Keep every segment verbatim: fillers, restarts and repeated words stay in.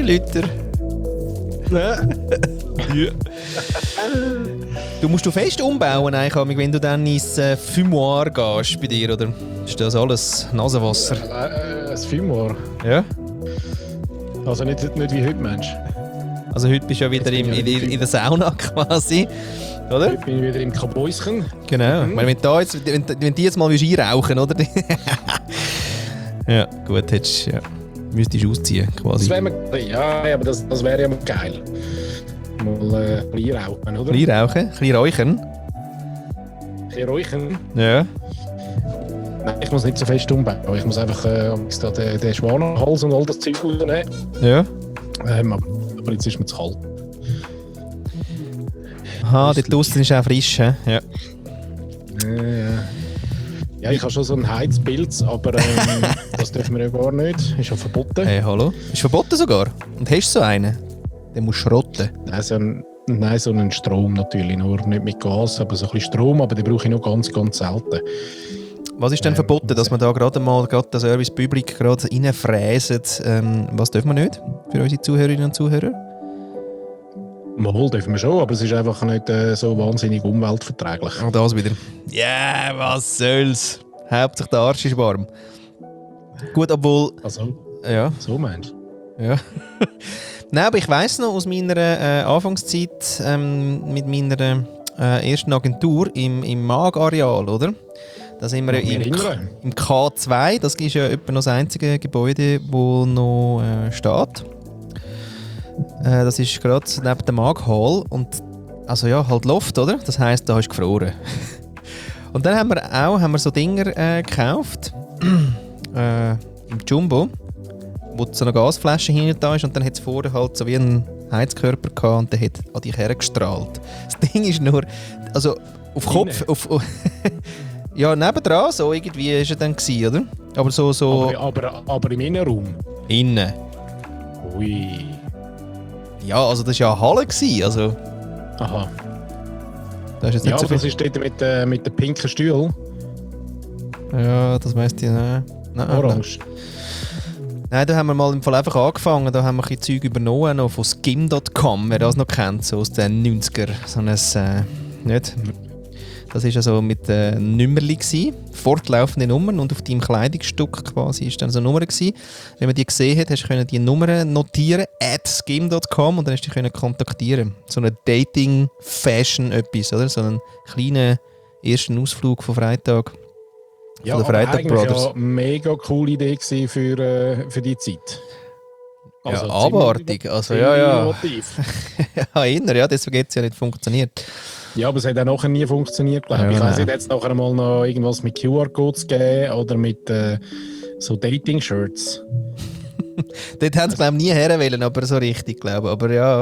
Liter. Ja. Du musst du fest umbauen, eigentlich, wenn du dann ins äh, Fumoir gehst bei dir, oder? Ist das alles Nasenwasser? Äh, äh, das Fumoir? Ja. Also nicht, nicht wie heute, Mensch. Also heute bist du ja wieder im, in, in der Sauna quasi, oder? Heute bin ich wieder im Kabäuschen. Genau. Mhm. Ich meine, wenn, da jetzt, wenn, wenn die jetzt mal einrauchen, oder? Ja, gut, hättest, ja, müsstest du ausziehen quasi. Das wär, ja, aber das, das wäre ja mal geil. Mal äh, ein bisschen rauchen, oder? Ein bisschen rauchen, ein bisschen räuchern. Ein bisschen räuchern? Ja. Nein, ich muss nicht so fest umbauen. Ich muss einfach äh, den, den Schwanenhals und all das Zeug rausnehmen. Ja. Ähm, aber jetzt ist mir zu kalt. Aha, dort draussen ist auch frisch, he? Ja. Äh, ja. Ja, ich habe schon so einen Heizpilz, aber ähm, das dürfen wir ja gar nicht. Ist ja verboten. Hey, hallo? Ist verboten sogar? Und hast du so einen? Den musst du schrotten. Nein, so einen, nein, so einen Strom natürlich. Nur nicht mit Gas, aber so ein bisschen Strom, aber den brauche ich noch ganz, ganz selten. Was ist denn ähm, verboten, dass man da gerade mal gerade den Service Public gerade reinfräsen? Ähm, was dürfen wir nicht für unsere Zuhörerinnen und Zuhörer? Mal dürfen wir schon, aber es ist einfach nicht äh, so wahnsinnig umweltverträglich. Auch das wieder. Ja, yeah, was soll's? Hauptsache der Arsch ist warm. Gut, obwohl... Also, ja. So meinst du? Ja. Nein, aber ich weiss noch aus meiner äh, Anfangszeit ähm, mit meiner äh, ersten Agentur im, im Mag-Areal, oder? Da sind wir im, im K zwei, das ist ja etwa noch das einzige Gebäude, das noch äh, steht. Äh, das ist gerade neben dem Mag Hall und also ja, halt Loft, oder? Das heisst, da ist gefroren. Und dann haben wir auch haben wir so Dinger äh, gekauft äh, im Jumbo, wo so eine Gasflasche hinten da ist und dann hat es vorne halt so wie einen Heizkörper gehabt und der hat an dich hergestrahlt. Das Ding ist nur, also auf Kopf, auf, auf ja, nebendran, so irgendwie war er dann gewesen, oder? Aber so, so... Aber, aber, aber im Innenraum? Innen. Ui. Ja, also das war ja eine Halle gewesen, also... Aha. Das ist jetzt ja, nicht so das ist dort mit, äh, mit den pinken Stühlen. Ja, das meist ich, nein. Nein, Orange. Nein. Nein, da haben wir mal im Fall einfach angefangen, da haben wir ein bisschen Zeug übernommen, noch von Skim Punkt com, wer das noch kennt, so aus den neunziger. So ein, äh, nicht? Das war also mit äh, Nummerli gsi, fortlaufende Nummern und auf deinem Kleidungsstück quasi ist dann so eine Nummer gsi. Wenn man die gesehen hat, hast du die Nummer notieren, at skim Punkt com und dann hast du dich kontaktieren. So eine Dating-Fashion etwas, oder? So einen kleinen ersten Ausflug von Freitag. Ja, von der aber Freitag eigentlich Brothers. Ja, mega coole Idee gewesen für, äh, für die Zeit. Also ja, abartig. Also ja, ja. ja, inner, ja, deswegen hat es ja nicht funktioniert. Ja, aber es hat auch nachher nie funktioniert, glaube ich. Ja, ich weiss nicht, hat es nachher mal noch irgendwas mit Q R-Codes gegeben oder mit äh, so Dating-Shirts? Dort haben sie, glaube ich, nie herwählen, aber so richtig, glaube ich. Aber ja,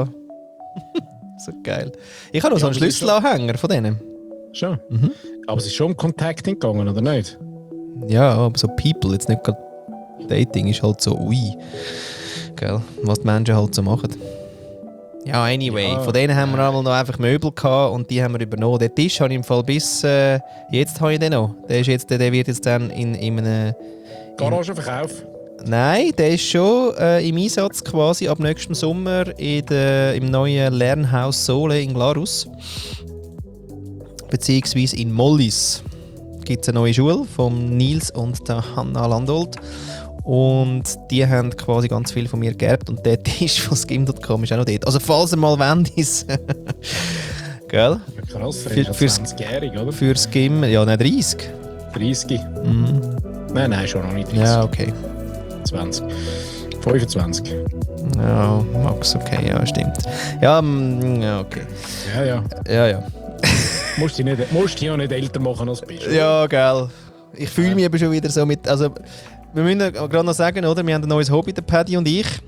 so geil. Ich habe noch ja, so einen Schlüsselanhänger von denen. Schon? Mhm. Aber es ist schon um Contacting gegangen, oder nicht? Ja, aber so People, jetzt nicht gerade Dating, ist halt so ui. Gell? Was die Menschen halt so machen. Ja, anyway, ja, von denen haben wir einmal noch einfach Möbel gehabt und die haben wir übernommen. Den Tisch habe ich im Fall bis äh, jetzt habe ich den noch. Der, ist jetzt, der wird jetzt dann in, in einem... Garagenverkauf? Nein, der ist schon äh, im Einsatz quasi ab nächstem Sommer in der, im neuen Lernhaus Sole in Glarus. Beziehungsweise in Mollis gibt es eine neue Schule von Nils und der Hanna Landolt. Und die haben quasi ganz viel von mir geerbt und der Tisch von Skim Punkt com ist auch noch dort. Also falls ihr mal wollt, ist gell? Ja, krass, für, für, für zwanzigjährig, oder? Für Skim, ja, nein, dreißig. dreißig? Mhm. Nein, nein, schon noch nicht dreißig. Ja, okay. zwanzig. fünfundzwanzig. Ja, Max, okay, ja, stimmt. Ja, mm, ja, okay. Ja, ja. Ja, ja. musst dich nicht, musst dich ja nicht älter machen als du bist. Ja, gell. Ich fühle mich aber schon wieder so mit... Also, wir müssen gerade noch sagen, oder? Wir haben ein neues Hobby, der Paddy und ich.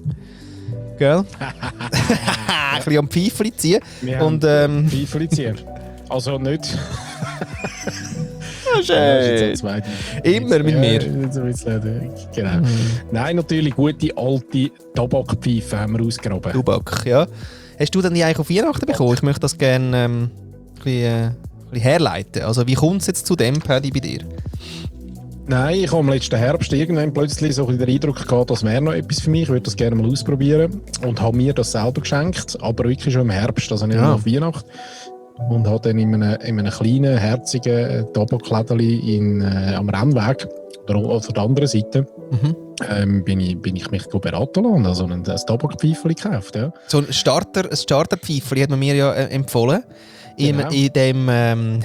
Gell? Ein bisschen am Pfeifli ziehen. Wir und, ähm, Pfeifli ziehen. Also nicht... Oh, schön. Immer mit ja, mir. Genau. Mhm. Nein, natürlich gute alte Tabakpfeife haben wir ausgegraben. Tabak, ja. Hast du dann die eigentlich auf Weihnachten bekommen? Ich möchte das gerne ähm, ein bisschen, äh, ein bisschen herleiten. Also wie kommt es jetzt zu dem, Paddy, bei dir? Nein, ich habe im letzten Herbst irgendwann plötzlich so ein bisschen den Eindruck gehabt, das wäre noch etwas für mich, ich würde das gerne mal ausprobieren und habe mir das selber geschenkt, aber wirklich schon im Herbst, also nicht ja. nach Weihnachten. Und habe dann in einem, in einem kleinen, herzigen Tabaklädeli in, äh, am Rennweg, oder auf der anderen Seite, mhm. ähm, bin, ich, bin ich mich beraten lassen und also ein, ein Tabakpfeifeli gekauft. Ja. So ein Starter, ein Starterpfeifeli hat man mir ja äh, empfohlen. Genau. In, in dem... Ähm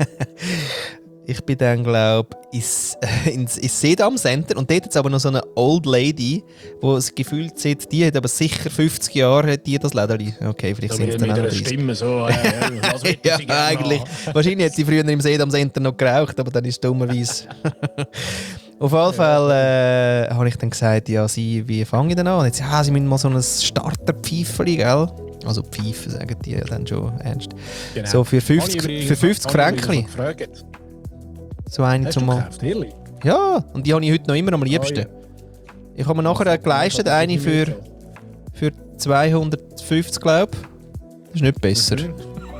Ich bin dann, glaube ich, ins, ins Sedam Center und dort hat es aber noch so eine Old Lady, die es gefühlt sieht, die hat aber sicher fünfzig Jahre hat die das Lederli. Okay, vielleicht sind es dann auch noch Stimme so, äh, was ja, sie eigentlich. Noch? Wahrscheinlich hat sie früher im Sedam Center noch geraucht, aber dann ist es dummerweise. Auf jeden Fall äh, habe ich dann gesagt, ja, sie, wie fange ich denn an? Und jetzt, ja, sie müssen mal so ein Starter-Pfeifeli, gell? Also Pfeife sagen die ja dann schon ernst. Genau. So für fünfzig, für fünfzig Franken. So eine zum Mal. Ja, und die habe ich heute noch immer am liebsten. Oh, ja. Ich habe mir nachher auch geleistet, eine für, für zweihundertfünfzig, glaube ich. Das ist nicht besser. Okay.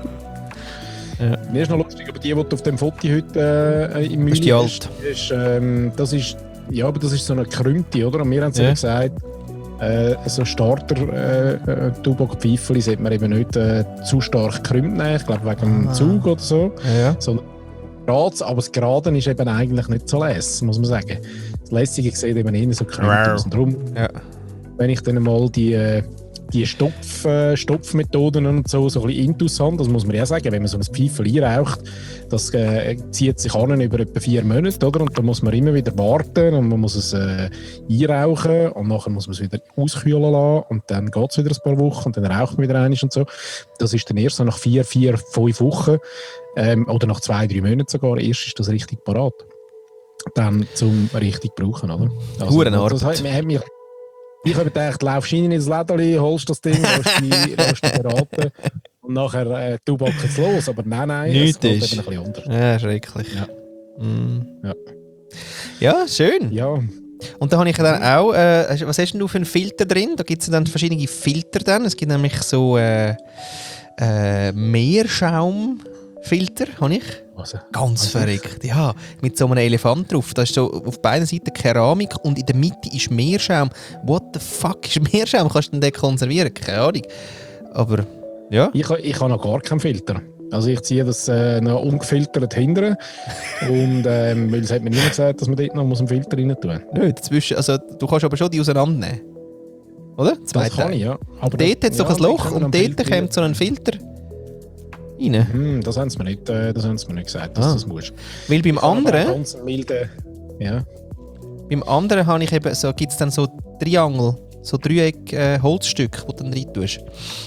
Ja. Mir ist noch lustig, aber die, die auf dem Foto heute äh, im Menü ist, die alt. Ist, ähm, das ist, ja, aber das ist so eine Krümte, oder? Und wir haben ja gesagt, äh, so Starter-Tubak-Pfeifeli äh, sollte man eben nicht äh, zu stark krümmt nehmen. Ich glaube, wegen dem ah. Zug oder so. Ja. so Grad, aber das Geraden ist eben eigentlich nicht so lässig, muss man sagen. Das Lässige sieht eben eher so krümmt aus. Und darum, ja. wenn ich dann mal die, die Stopf, Stopfmethoden und so, so ein bisschen intus habe, das muss man ja sagen, wenn man so ein Pfeifel einraucht, das äh, zieht sich an über etwa vier Monate, oder? Und da muss man immer wieder warten und man muss es äh, einrauchen und nachher muss man es wieder auskühlen lassen und dann geht es wieder ein paar Wochen und dann raucht man wieder einmal und so. Das ist dann erst so nach vier, vier, fünf Wochen ähm, oder nach zwei, drei Monaten sogar, erst ist das richtig parat. Dann zum richtig brauchen, oder? Also, das hat, hat mich, ich habe gedacht, laufst du rein ins Lädeli, holst das Ding, lässt dich beraten und nachher äh, du backst los. Aber nein, nein, Nichts es ist. Eben ein bisschen anders. Ja, schrecklich. Ja, mm. ja. ja schön. Ja. Und da habe ich dann auch, äh, was hast denn du für einen Filter drin? Da gibt es dann verschiedene Filter dann. Es gibt nämlich so äh, äh, Meerschaumfilter, habe ich. Also, Ganz also verrückt, ja. Mit so einem Elefant drauf. Da ist so auf beiden Seiten Keramik und in der Mitte ist Meerschaum. What the fuck ist Meerschaum? Kannst du den konservieren? Keine Ahnung. Aber, ja. Ich, ich habe noch gar keinen Filter. Also ich ziehe das äh, noch ungefiltert hinterher. Und ähm, weil es hat mir niemand gesagt, dass man dort noch einen Filter rein tun muss. Nö, dazwischen, also du kannst aber schon die auseinandernehmen. Oder? Zwei das kann ich, ja. Aber dort hat es doch ein Loch und dort kommt so ein Filter rein. Hm, das haben sie mir nicht, äh, das haben sie mir nicht gesagt, dass ah. das muss. Weil beim anderen... Ganz milde, ja. Beim anderen habe ich eben so, gibt es dann so Triangel, so Dreieck äh, Holzstück, die du dann rein tust.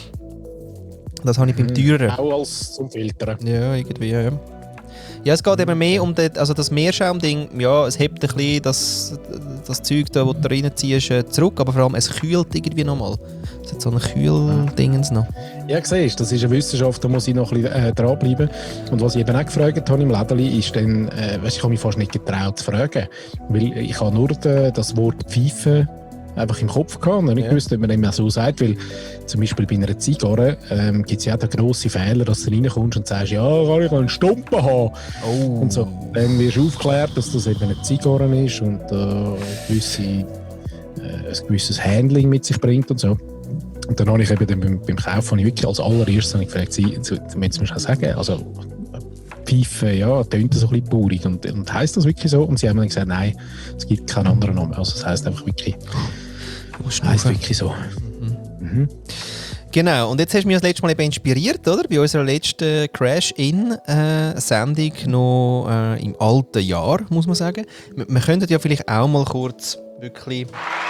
Das habe ich beim teureren. Auch als zum Filtern. Ja, irgendwie, ja. Ja, es geht eben mehr um das, also das Meerschaumding, ja, es hebt ein bisschen das, das Zeug, da, das du reinziehst, zurück, aber vor allem es kühlt irgendwie nochmal. Es hat so ein Kühldingens noch. Ja, siehst, das ist eine Wissenschaft, da muss ich noch ein bisschen äh, dranbleiben. Und was ich eben auch gefragt habe im Lädeli, ist dann, äh, weißt, ich habe mich fast nicht getraut zu fragen, weil ich habe nur de, das Wort Pfeife einfach im Kopf gehabt und nicht ja. gewusst, ob man dem so sagt, weil zum Beispiel bei einer Zigarre ähm, gibt es ja auch den grossen Fehler, dass du reinkommst und sagst, ja, kann ich einen Stumpen haben? Oh. Und so. Dann wirst du aufgeklärt, dass das eben eine Zigarre ist und äh, gewisse, äh, ein gewisses Handling mit sich bringt und so. Und dann habe ich eben dann beim, beim Kauf habe ich wirklich als allererstes gefragt, Sie, jetzt müssen wir sagen, also Pfeife, ja, tönt so ein bisschen baurig und, und heisst das wirklich so? Und sie haben dann gesagt, nein, es gibt keinen anderen Namen, also es heisst einfach wirklich, es heisst wirklich so. Mhm. Mhm. Genau, und jetzt hast du mich das letzte Mal eben inspiriert, oder? Bei unserer letzten Crash-In-Sendung noch äh, im alten Jahr, muss man sagen. Wir, wir könnten ja vielleicht auch mal kurz wirklich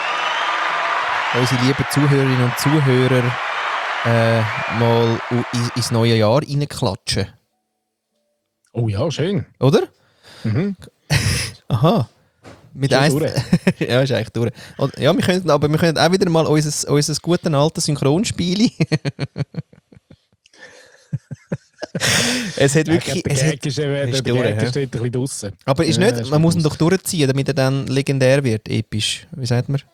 unsere lieben Zuhörerinnen und Zuhörer äh, mal ins neue Jahr reinklatschen. Oh ja, schön. Oder? Mhm. Aha. Mit eins. Ja, ist eigentlich durch. Und, ja, wir können, aber wir können auch wieder mal unser, unser gutes altes Synchronspiel. Es hat wirklich. Ja, es der hat, ist, äh, der durch, ja. steht ein bisschen draussen. Aber ist nicht, ja, man muss ihn doch durchziehen, damit er dann legendär wird, episch. Wie sagt man?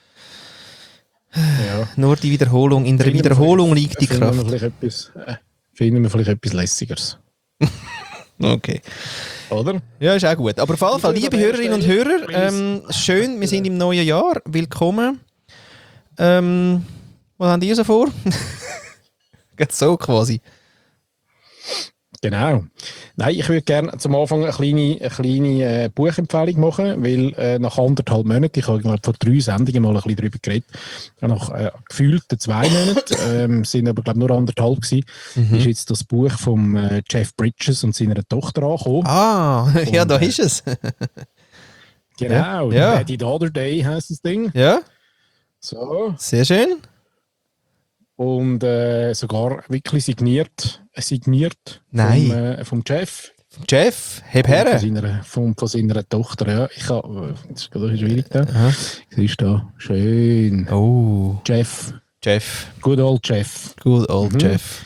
Ja. Nur die Wiederholung. In der finden Wiederholung liegt die finden Kraft. Wir vielleicht etwas, äh, finden wir vielleicht etwas Lässigeres. Okay. Oder? Ja, ist auch gut. Aber auf jeden Fall, liebe Hörerinnen und Hörer, ähm, schön, wir sind im neuen Jahr. Willkommen. Ähm, was habt ihr so vor? Geht so quasi. Genau. Nein, ich würde gerne zum Anfang eine kleine, eine kleine äh, Buchempfehlung machen, weil äh, nach anderthalb Monaten, ich habe glaub, vor drei Sendungen mal ein bisschen darüber geredet, nach äh, gefühlten zwei Monaten, ähm, sind aber glaube nur anderthalb gewesen, mhm. ist jetzt das Buch von äh, Jeff Bridges und seiner Tochter angekommen. Ah, und, ja, da äh, ist es. Genau, ja. The Other Day heisst das Ding. Ja. So. Sehr schön. Und äh, sogar wirklich signiert, signiert Nein. Vom, äh, vom Jeff. Jeff, heb her. Von seiner, von, von seiner Tochter, ja. Ich habe, das ist gerade schwierig da. Aha. Siehst du da, schön. Oh. Jeff. Jeff. Good old Jeff. Good old mhm. Jeff.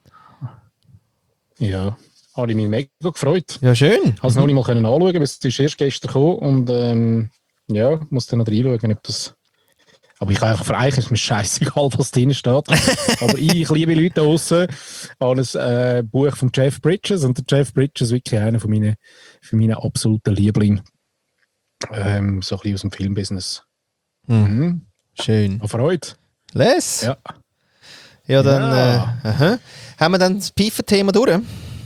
Ja, habe ich mich mega gefreut. Ja, schön. Ich habe es mhm. noch nicht mal können anschauen, weil es ist erst gestern gekommen und ähm, ja, muss dann noch reinschauen, ob das... Aber ich kann einfach, für eigentlich ist mir scheißegal, was drin steht. Aber ich, liebe Leute da draussen, habe ein äh, Buch von Jeff Bridges. Und der Jeff Bridges ist wirklich einer von meinen, von meinen absoluten Lieblingen. Ähm, so ein bisschen aus dem Filmbusiness. Hm. Mhm. Schön. Auf Freude. Les? Ja. Ja, dann ja. Äh, aha. Haben wir dann das Pfeifen-Thema durch?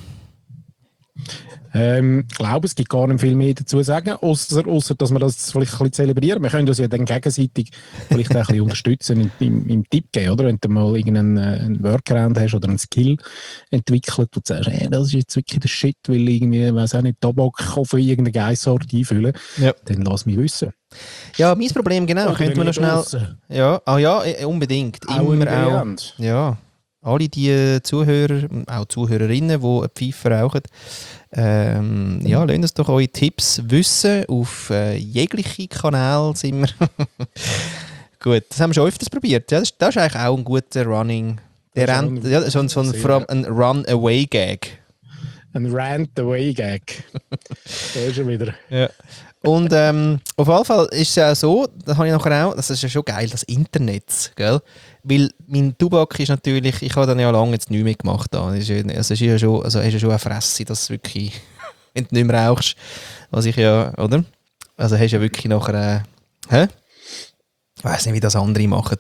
Ähm, ich glaube, es gibt gar nicht viel mehr dazu zu sagen, außer, außer dass wir das vielleicht ein bisschen zelebrieren. Wir können uns ja dann gegenseitig vielleicht auch ein bisschen unterstützen im, im Tipp geben, oder? Wenn du mal irgendeinen einen Workaround hast oder einen Skill entwickelt, wo du sagst, hey, das ist jetzt wirklich der Shit, weil irgendwie, ich weiss auch nicht, Tabak auf irgendeine Geissort einfüllen, ja. Dann lass mich wissen. Ja, mein Problem, genau, könnte man noch schnell... Draussen. Ja, ah, ja, unbedingt. Auch Immer auch. Ja. Alle die Zuhörer, auch Zuhörerinnen, die eine Pfeife rauchen, ähm, ja, lasst uns doch eure Tipps wissen. Auf äh, jegliche Kanäle sind wir. Gut, das haben wir schon öfters probiert. Ja, das, ist, das ist eigentlich auch ein guter Running. Der Rant, ja, so, so ein, ein, ein Run-Away-Gag. Ein Rant-Away-Gag. Da ist er wieder. Ja. Und ähm, auf jeden Fall ist es ja so, das habe ich nachher auch, das ist ja schon geil, das Internet, gell? Weil mein Tubak ist natürlich, ich habe dann ja lange jetzt nichts mehr gemacht. Da. Also es ist ja schon, also es ist ja schon eine Fresse, dass du wirklich, wenn du nicht mehr rauchst, was ich ja, oder? Also hast du ja wirklich nachher, äh, hä? Ich weiss nicht, wie das andere machen.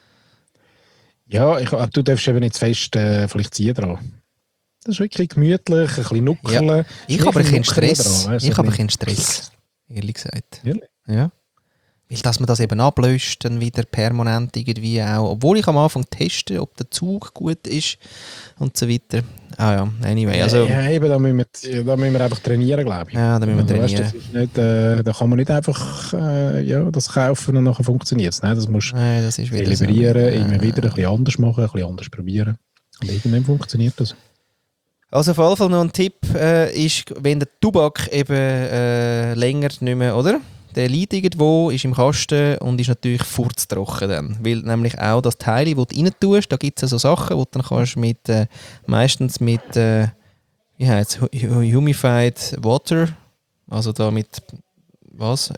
Ja, ich, du darfst eben nicht zu fest äh, vielleicht ziehen dran. Das ist wirklich gemütlich, ein bisschen nuckeln. Ja. Ich habe ein bisschen Stress. Dran, ich habe ein bisschen Stress, ehrlich gesagt. Ehrlich? Ja. Weil dass man das eben ablöscht, dann wieder permanent irgendwie auch. Obwohl ich am Anfang teste, ob der Zug gut ist und so weiter. Ah ja, anyway. Also, ja, eben, da müssen, wir, da müssen wir einfach trainieren, glaube ich. Ja, da müssen wir also, trainieren. Weißt, das ist nicht, äh, da kann man nicht einfach äh, ja, das kaufen und nachher funktioniert es. Das musst du zelebrieren, so. Immer wieder ein bisschen anders machen, ein bisschen anders probieren. Und irgendwann funktioniert das. Also auf jeden Fall noch ein Tipp äh, ist, wenn der Tubak eben äh, länger nicht mehr, oder? Der liegt irgendwo, ist im Kasten und ist natürlich furztrocken dann. Weil nämlich auch das Teil, das du rein tust, da gibt es ja so Sachen, die du dann kannst mit, äh, meistens mit, äh, wie heißt es, Humified Water, also da mit, was,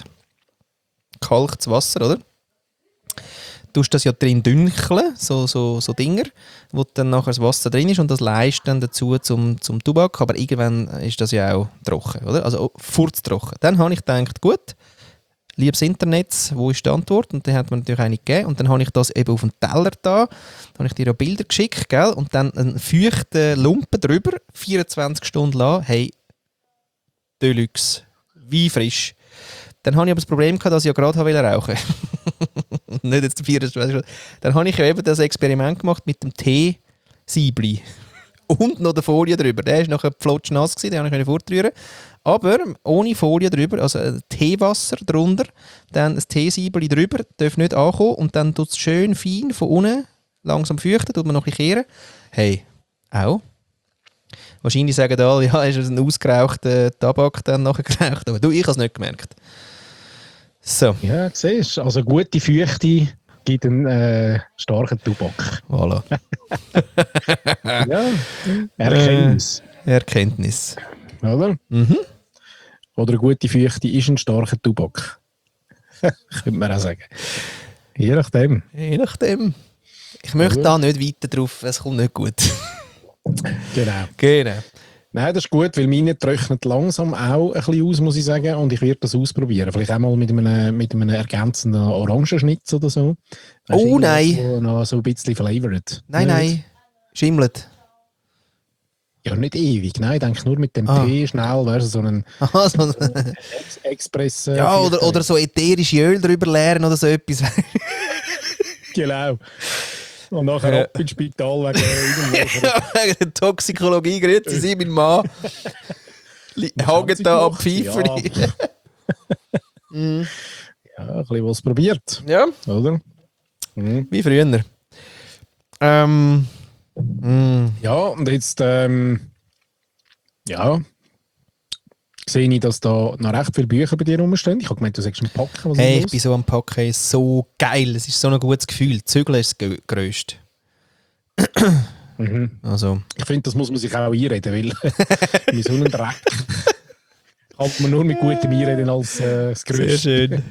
entkalktes Wasser, oder? Du tust das ja drin dünkeln, so, so, so Dinger, wo dann nachher das Wasser drin ist und das leistet dann dazu zum, zum Tubak, aber irgendwann ist das ja auch trocken, oder? Also furztrocken. Dann habe ich gedacht, gut, liebes Internet, wo ist die Antwort? Und dann hat man natürlich eine gegeben und dann habe ich das eben auf den Teller da, dann habe ich dir ja Bilder geschickt, gell? Und dann einen feuchten Lumpen drüber, vierundzwanzig Stunden lang, hey, Deluxe, wie frisch. Dann habe ich aber das Problem gehabt, dass ich ja gerade rauchen wollte. Nicht jetzt vierundzwanzig Stunden. Dann habe ich ja eben das Experiment gemacht mit dem Tee-Siebli. Und noch der Folie drüber. Der war nachher flotschnass, den konnte ich fortrühren. Aber ohne Folie drüber, also Teewasser drunter, dann das Teesiebli drüber, darf nicht ankommen und dann tut es schön fein von unten langsam feuchten, tut man noch ein bisschen kehren. Hey, auch. Wahrscheinlich sagen alle, ja, ist ein ausgerauchter Tabak dann nachher geraucht, aber du, ich habe es nicht gemerkt. So. Ja, siehst du, also gute Feuchte gibt einen äh, starken Tubak. Voilà. Ja, Erkenntnis. Äh, Erkenntnis. Oder? Mhm. Oder eine gute Feuchte ist ein starker Tubak. Könnte man auch sagen. Je nachdem. Je nachdem. Ich möchte ja. da nicht weiter drauf, es kommt nicht gut. Genau. Genau. Nein, das ist gut, weil meine trocknet langsam auch ein bisschen aus, muss ich sagen. Und ich werde das ausprobieren. Vielleicht auch mal mit einem, mit einem ergänzenden Orangenschnitz oder so. Weißt, oh nein! Wo noch so ein bisschen flavored. Nein, nicht? Nein. Schimmelt. Ja, nicht ewig. Nein, ich denke nur mit dem ah. Tee schnell. Wäre so ein Aha, so ein Ex Express. Äh, ja, oder, oder so ätherische Öl drüber leeren oder so etwas. Genau. Und nachher ja. ab ins Spital wegen wegen der Toxikologie. Grüezi Sie, mein Mann. Hängt da am Pfeiferi. Ja. mm. ja, ein bisschen was probiert. Ja. Oder? Mhm. Wie früher. Ähm. Mm. Ja, und jetzt, ähm, ja, sehe ich, dass da noch recht viele Bücher bei dir rumstehen. Ich habe gemeint, du sagst ein Packen. Was hey, ich bin so am Packen, ist so geil. Es ist so ein gutes Gefühl. Zügeln ist das Größte. mhm. Also. Ich finde, das muss man sich auch einreden, weil mit so einem Dreck kann man nur mit gutem Einreden als äh, das Größte. Sehr schön.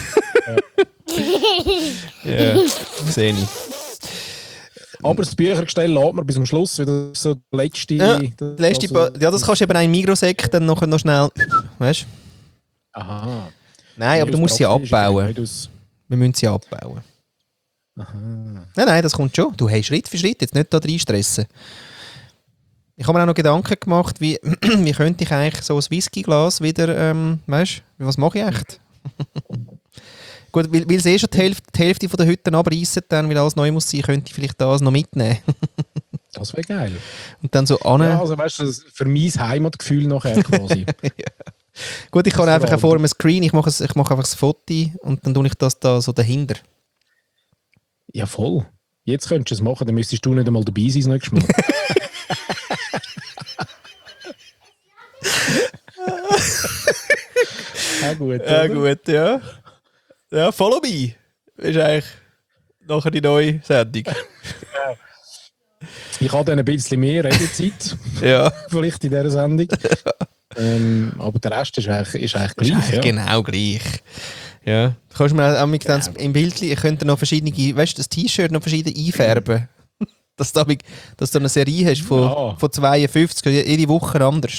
ja, ja sehe ich. Aber das Büchergestell lässt man bis zum Schluss wieder so die letzte... Ja, das, letzte also, ja, das kannst du eben einen Mikrosekt dann noch, noch schnell... Weißt du? Aha. Nein, ja, aber du musst sie abbauen. Wir müssen sie abbauen. Aha. Nein, nein, das kommt schon. Du hast Schritt für Schritt, jetzt nicht da rein stressen. Ich habe mir auch noch Gedanken gemacht, wie, wie könnte ich eigentlich so ein Whiskyglas wieder... Ähm, weißt du, was mache ich echt? Gut, weil, weil sie eh schon die Hälfte, die Hälfte von der Hütten abreißen, dann, weil alles neu muss sein, könnte ich vielleicht das noch mitnehmen. Das wäre geil. Und dann so an. Ja, also weißt du, für mein Heimatgefühl nachher quasi. ja. Gut, ich kann das einfach vor einem Screen, ich mache, ein, ich mache einfach ein Foto und dann tue ich das da so dahinter. Ja, voll. Jetzt könntest du es machen, dann müsstest du nicht einmal dabei sein, das nächste Mal. ja, gut. Ja, gut, ja. Ja, Follow Me ist eigentlich nachher die neue Sendung. Ich habe dann ein bisschen mehr Redezeit. ja. Vielleicht in dieser Sendung. ähm, aber der Rest ist eigentlich, ist eigentlich gleich. Ist eigentlich ja. Genau gleich. Ja. Du kannst mir auch mit dann im Bild, ich könnte noch verschiedene, weißt du, das T-Shirt noch verschiedene einfärben. dass, du, dass du eine Serie hast von, ja. von zweiundfünfzig, jede Woche anders.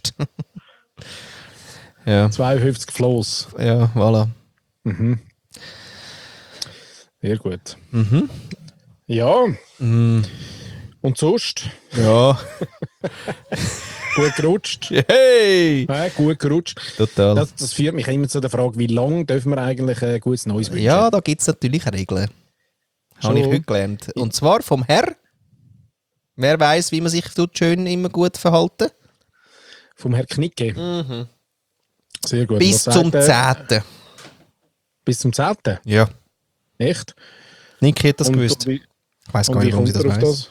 ja. zweiundfünfzig Floss. Ja, voilà. Mhm. Sehr gut. Mhm. Ja. Mhm. Und sonst? Ja. gut gerutscht. Hey! Ja, gut gerutscht. Total. Das, das führt mich immer zu der Frage, wie lange dürfen wir eigentlich ein gutes Neues wünschen? Ja, da gibt es natürlich Regeln. Habe ich heute gelernt. Und zwar vom Herr. Wer weiß, wie man sich dort schön immer gut verhalten? Vom Herr Knicke. Mhm. Sehr gut. Bis zum zehnten Bis zum zehnten Ja. Echt? Niki hat das und, gewusst. Und wie, ich weiß gar nicht, warum sie das weiss.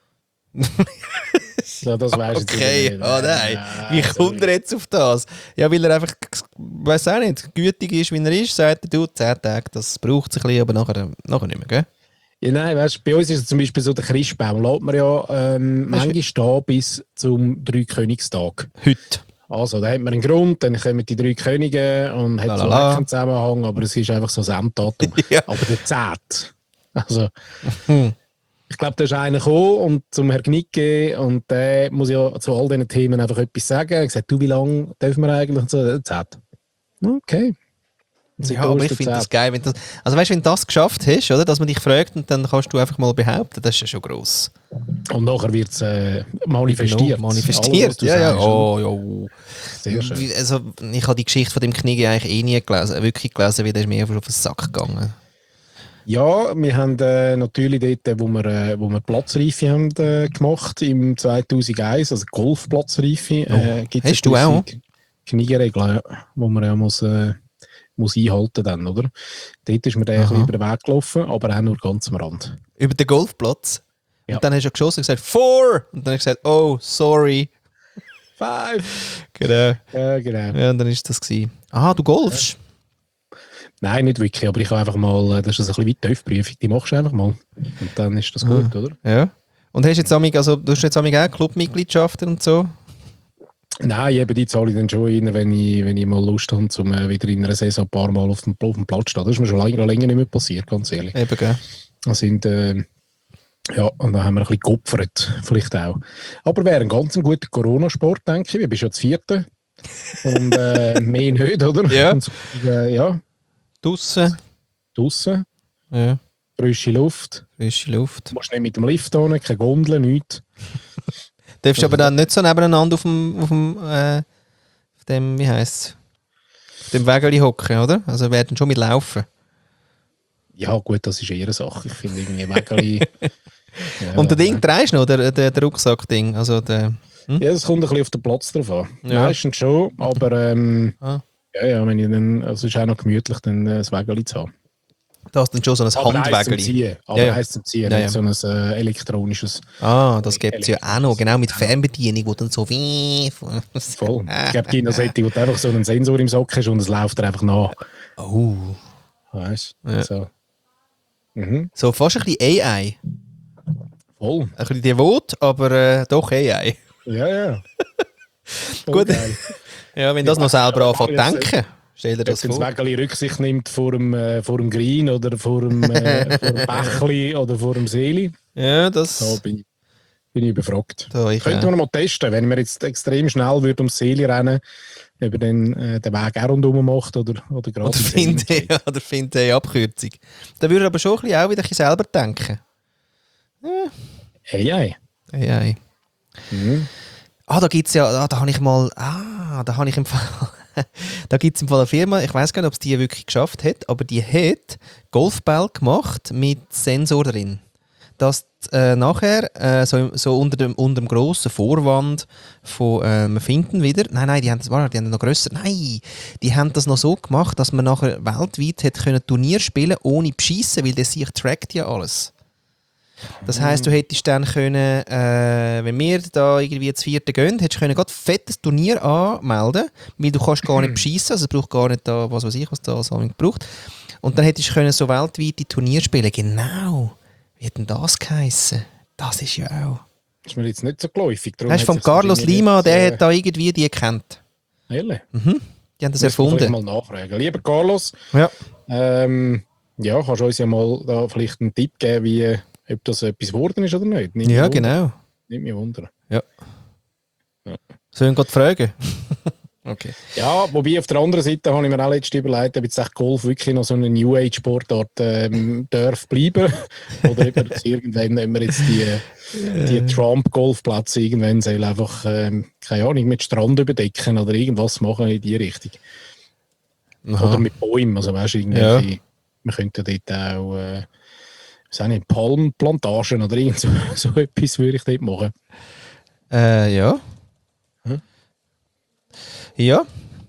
Das? ja, das weiss okay, nicht. Oh nein. Ja, wie kommt er jetzt auf das? Ja, weil er einfach, weiß auch nicht, gütig ist, wie er ist, sagt er, du, zehn Tage, das braucht sich ein bisschen, aber nachher, nachher nicht mehr, gell? Ja, nein, weißt, bei uns ist es zum Beispiel so, der Christbaum lässt man ja ähm, manchmal stehen bis zum Dreikönigstag. Heute. Also, da hat man einen Grund, dann kommen die drei Könige und hat so einen Zusammenhang, aber es ist einfach so ein Enddatum. ja. Aber der zehnte Also, ich glaube, da ist einer gekommen und zum Herrn Knicke und der muss ja zu all diesen Themen einfach etwas sagen. Er hat gesagt, du, wie lange dürfen wir eigentlich? Und so, der zehnte Okay. Ja, aber ich finde das geil. Wenn das, also weißt du, wenn du das geschafft hast, oder, dass man dich fragt und dann kannst du einfach mal behaupten, das ist ja schon gross. Und nachher wird es äh, manifestiert. No, manifestiert, ja, ja. Oh, ja. Sehr schön. Also, ich habe die Geschichte von dem Knie eigentlich eh nie gelesen, wirklich gelesen, weil der ist mir einfach auf den Sack gegangen. Ja, wir haben äh, natürlich dort, wo wir, äh, wo wir Platzreife haben, äh, gemacht im zweitausendeins, also Golfplatzreife. Äh, oh. Hast du auch? Knieregeln, ja, wo man ja muss... Äh, muss einhalten dann, oder? Dort ist mir der über den Weg gelaufen, aber auch nur ganz am Rand. Über den Golfplatz? Ja. Und dann hast du geschossen und gesagt, four! Und dann hast du gesagt, oh, sorry. Five! Genau. Ja, genau. Ja, und dann war das gewesen. Ah, du golfst? Ja. Nein, nicht wirklich, aber ich habe einfach mal, das ist ein bisschen wie die TÜV-Prüfung, die machst du einfach mal. Und dann ist das ah. gut, oder? Ja. Und hast jetzt amig, also, du hast jetzt amig auch Clubmitgliedschaften und so? Nein, eben die zahle ich dann schon rein, wenn ich, wenn ich mal Lust habe, um äh, wieder in einer Saison ein paar Mal auf dem, auf dem Platz zu stehen. Das ist mir schon länger, länger nicht mehr passiert, ganz ehrlich. Eben, gell? Das sind, äh, Ja, und dann haben wir ein bisschen geopfert, vielleicht auch. Aber wäre ein ganz guter Corona-Sport, denke ich. Wir bist ja das vierte. Und äh, mehr nicht, oder? Ja. Und so, äh, ja. Draussen. Draussen. Ja. Frische Luft. Frische Luft. Du musst nicht mit dem Lift hin, keine Gondel, nichts. Darfst du aber dann nicht so nebeneinander auf dem, auf dem, äh, auf dem, wie heisst es, auf dem Wägeli hocken, oder? Also werden schon mit laufen. Ja, gut, das ist eher eine Sache. Ich finde irgendwie Wägeli. Ja, und der Ding drehst du noch, der, der, der Rucksack-Ding? Also der, hm? Ja, das kommt ein bisschen auf den Platz drauf an. Ja. Meistens schon, aber ähm, ah. ja, ja, wenn ich dann, also es ist auch noch gemütlich, dann äh, das Wägeli zu haben. Du hast dann schon so ein Handwägeli. Aber ja, ja. eins zum Ziehen, ja, ja. nicht so ein äh, elektronisches. Ah, das gibt es ja auch noch, genau mit Fernbedienung, wo dann so wie... Voll. Ich glaube, die Sättig, wo du einfach so einen Sensor im Sock hast und es läuft dir einfach nach. Oh. Weißt du? Ja. So. Mhm. So fast ein bisschen A I. Voll. Ein bisschen devot, aber äh, doch A I. Ja, ja. Gut. Ja, wenn das ja, noch selber anfängt denken, stell dir das vor. Wenn das Wägeli Rücksicht nimmt vor dem, äh, vor dem Green oder vor dem, äh, vor dem Bächli oder vor dem Seeli. Ja, das... Da bin ich, bin ich überfragt. Da, ich Könnten wir mal testen, wenn wir jetzt extrem schnell würde ums Seeli rennen, ob er dann äh, den Weg auch rundherum macht oder, oder gerade oder findet ja, oder findet eine Abkürzung. Da würde er aber schon ein bisschen auch wieder ein bisschen selber denken. Ja. A I. A I. Mhm. Ah, da gibt es ja, ah, da habe ich mal, ah, da habe ich im Fall, da gibt es im Fall eine Firma, ich weiß gar nicht, ob es die wirklich geschafft hat, aber die hat Golfball gemacht mit Sensor drin. Dass äh, nachher äh, so, so unter dem, unter dem grossen Vorwand von äh, wir finden wieder, nein, nein, die haben das war, die haben noch grösser, nein, die haben das noch so gemacht, dass man nachher weltweit hätte können Turnier spielen ohne beschissen, weil der sich trackt ja alles. Das heisst, du hättest dann können, äh, wenn wir da irgendwie das vierte gehen, hättest du können gerade fettes Turnier anmelden, weil du kannst gar nicht beschissen, also es braucht gar nicht da, was weiß ich, was da so braucht. Und dann hättest du können so weltweite Turnier spielen. Genau. Wie hat denn das geheissen? Das ist ja auch... Das ist mir jetzt nicht so geläufig. Hast du von Carlos Lima, der äh... hat da irgendwie die gekannt. Ehrlich? Mhm. Die haben das erfunden. Ich mal nachfragen. Lieber Carlos, ja, ähm, ja, kannst du uns ja mal da vielleicht einen Tipp geben, wie, ob das etwas geworden ist oder nicht? Nicht ja, genau. Nicht mich wundern. Ja. ja. Sollen wir gerade fragen? Okay. Ja, wobei auf der anderen Seite habe ich mir auch letztens überlegt, ob jetzt echt Golf wirklich noch so eine New Age Sportart ähm, darf bleiben. Oder ob jetzt irgendwann, wenn wir jetzt die, die Trump-Golfplätze irgendwann soll einfach, ähm, keine Ahnung, mit Strand überdecken oder irgendwas machen in die Richtung. Aha. Oder mit Bäumen, also weißt du, irgendwelche, ja. Wir könnten dort auch, äh, was auch nicht, Palmplantagen oder irgend so, so etwas würde ich dort machen. Äh, ja. Hm? Ja.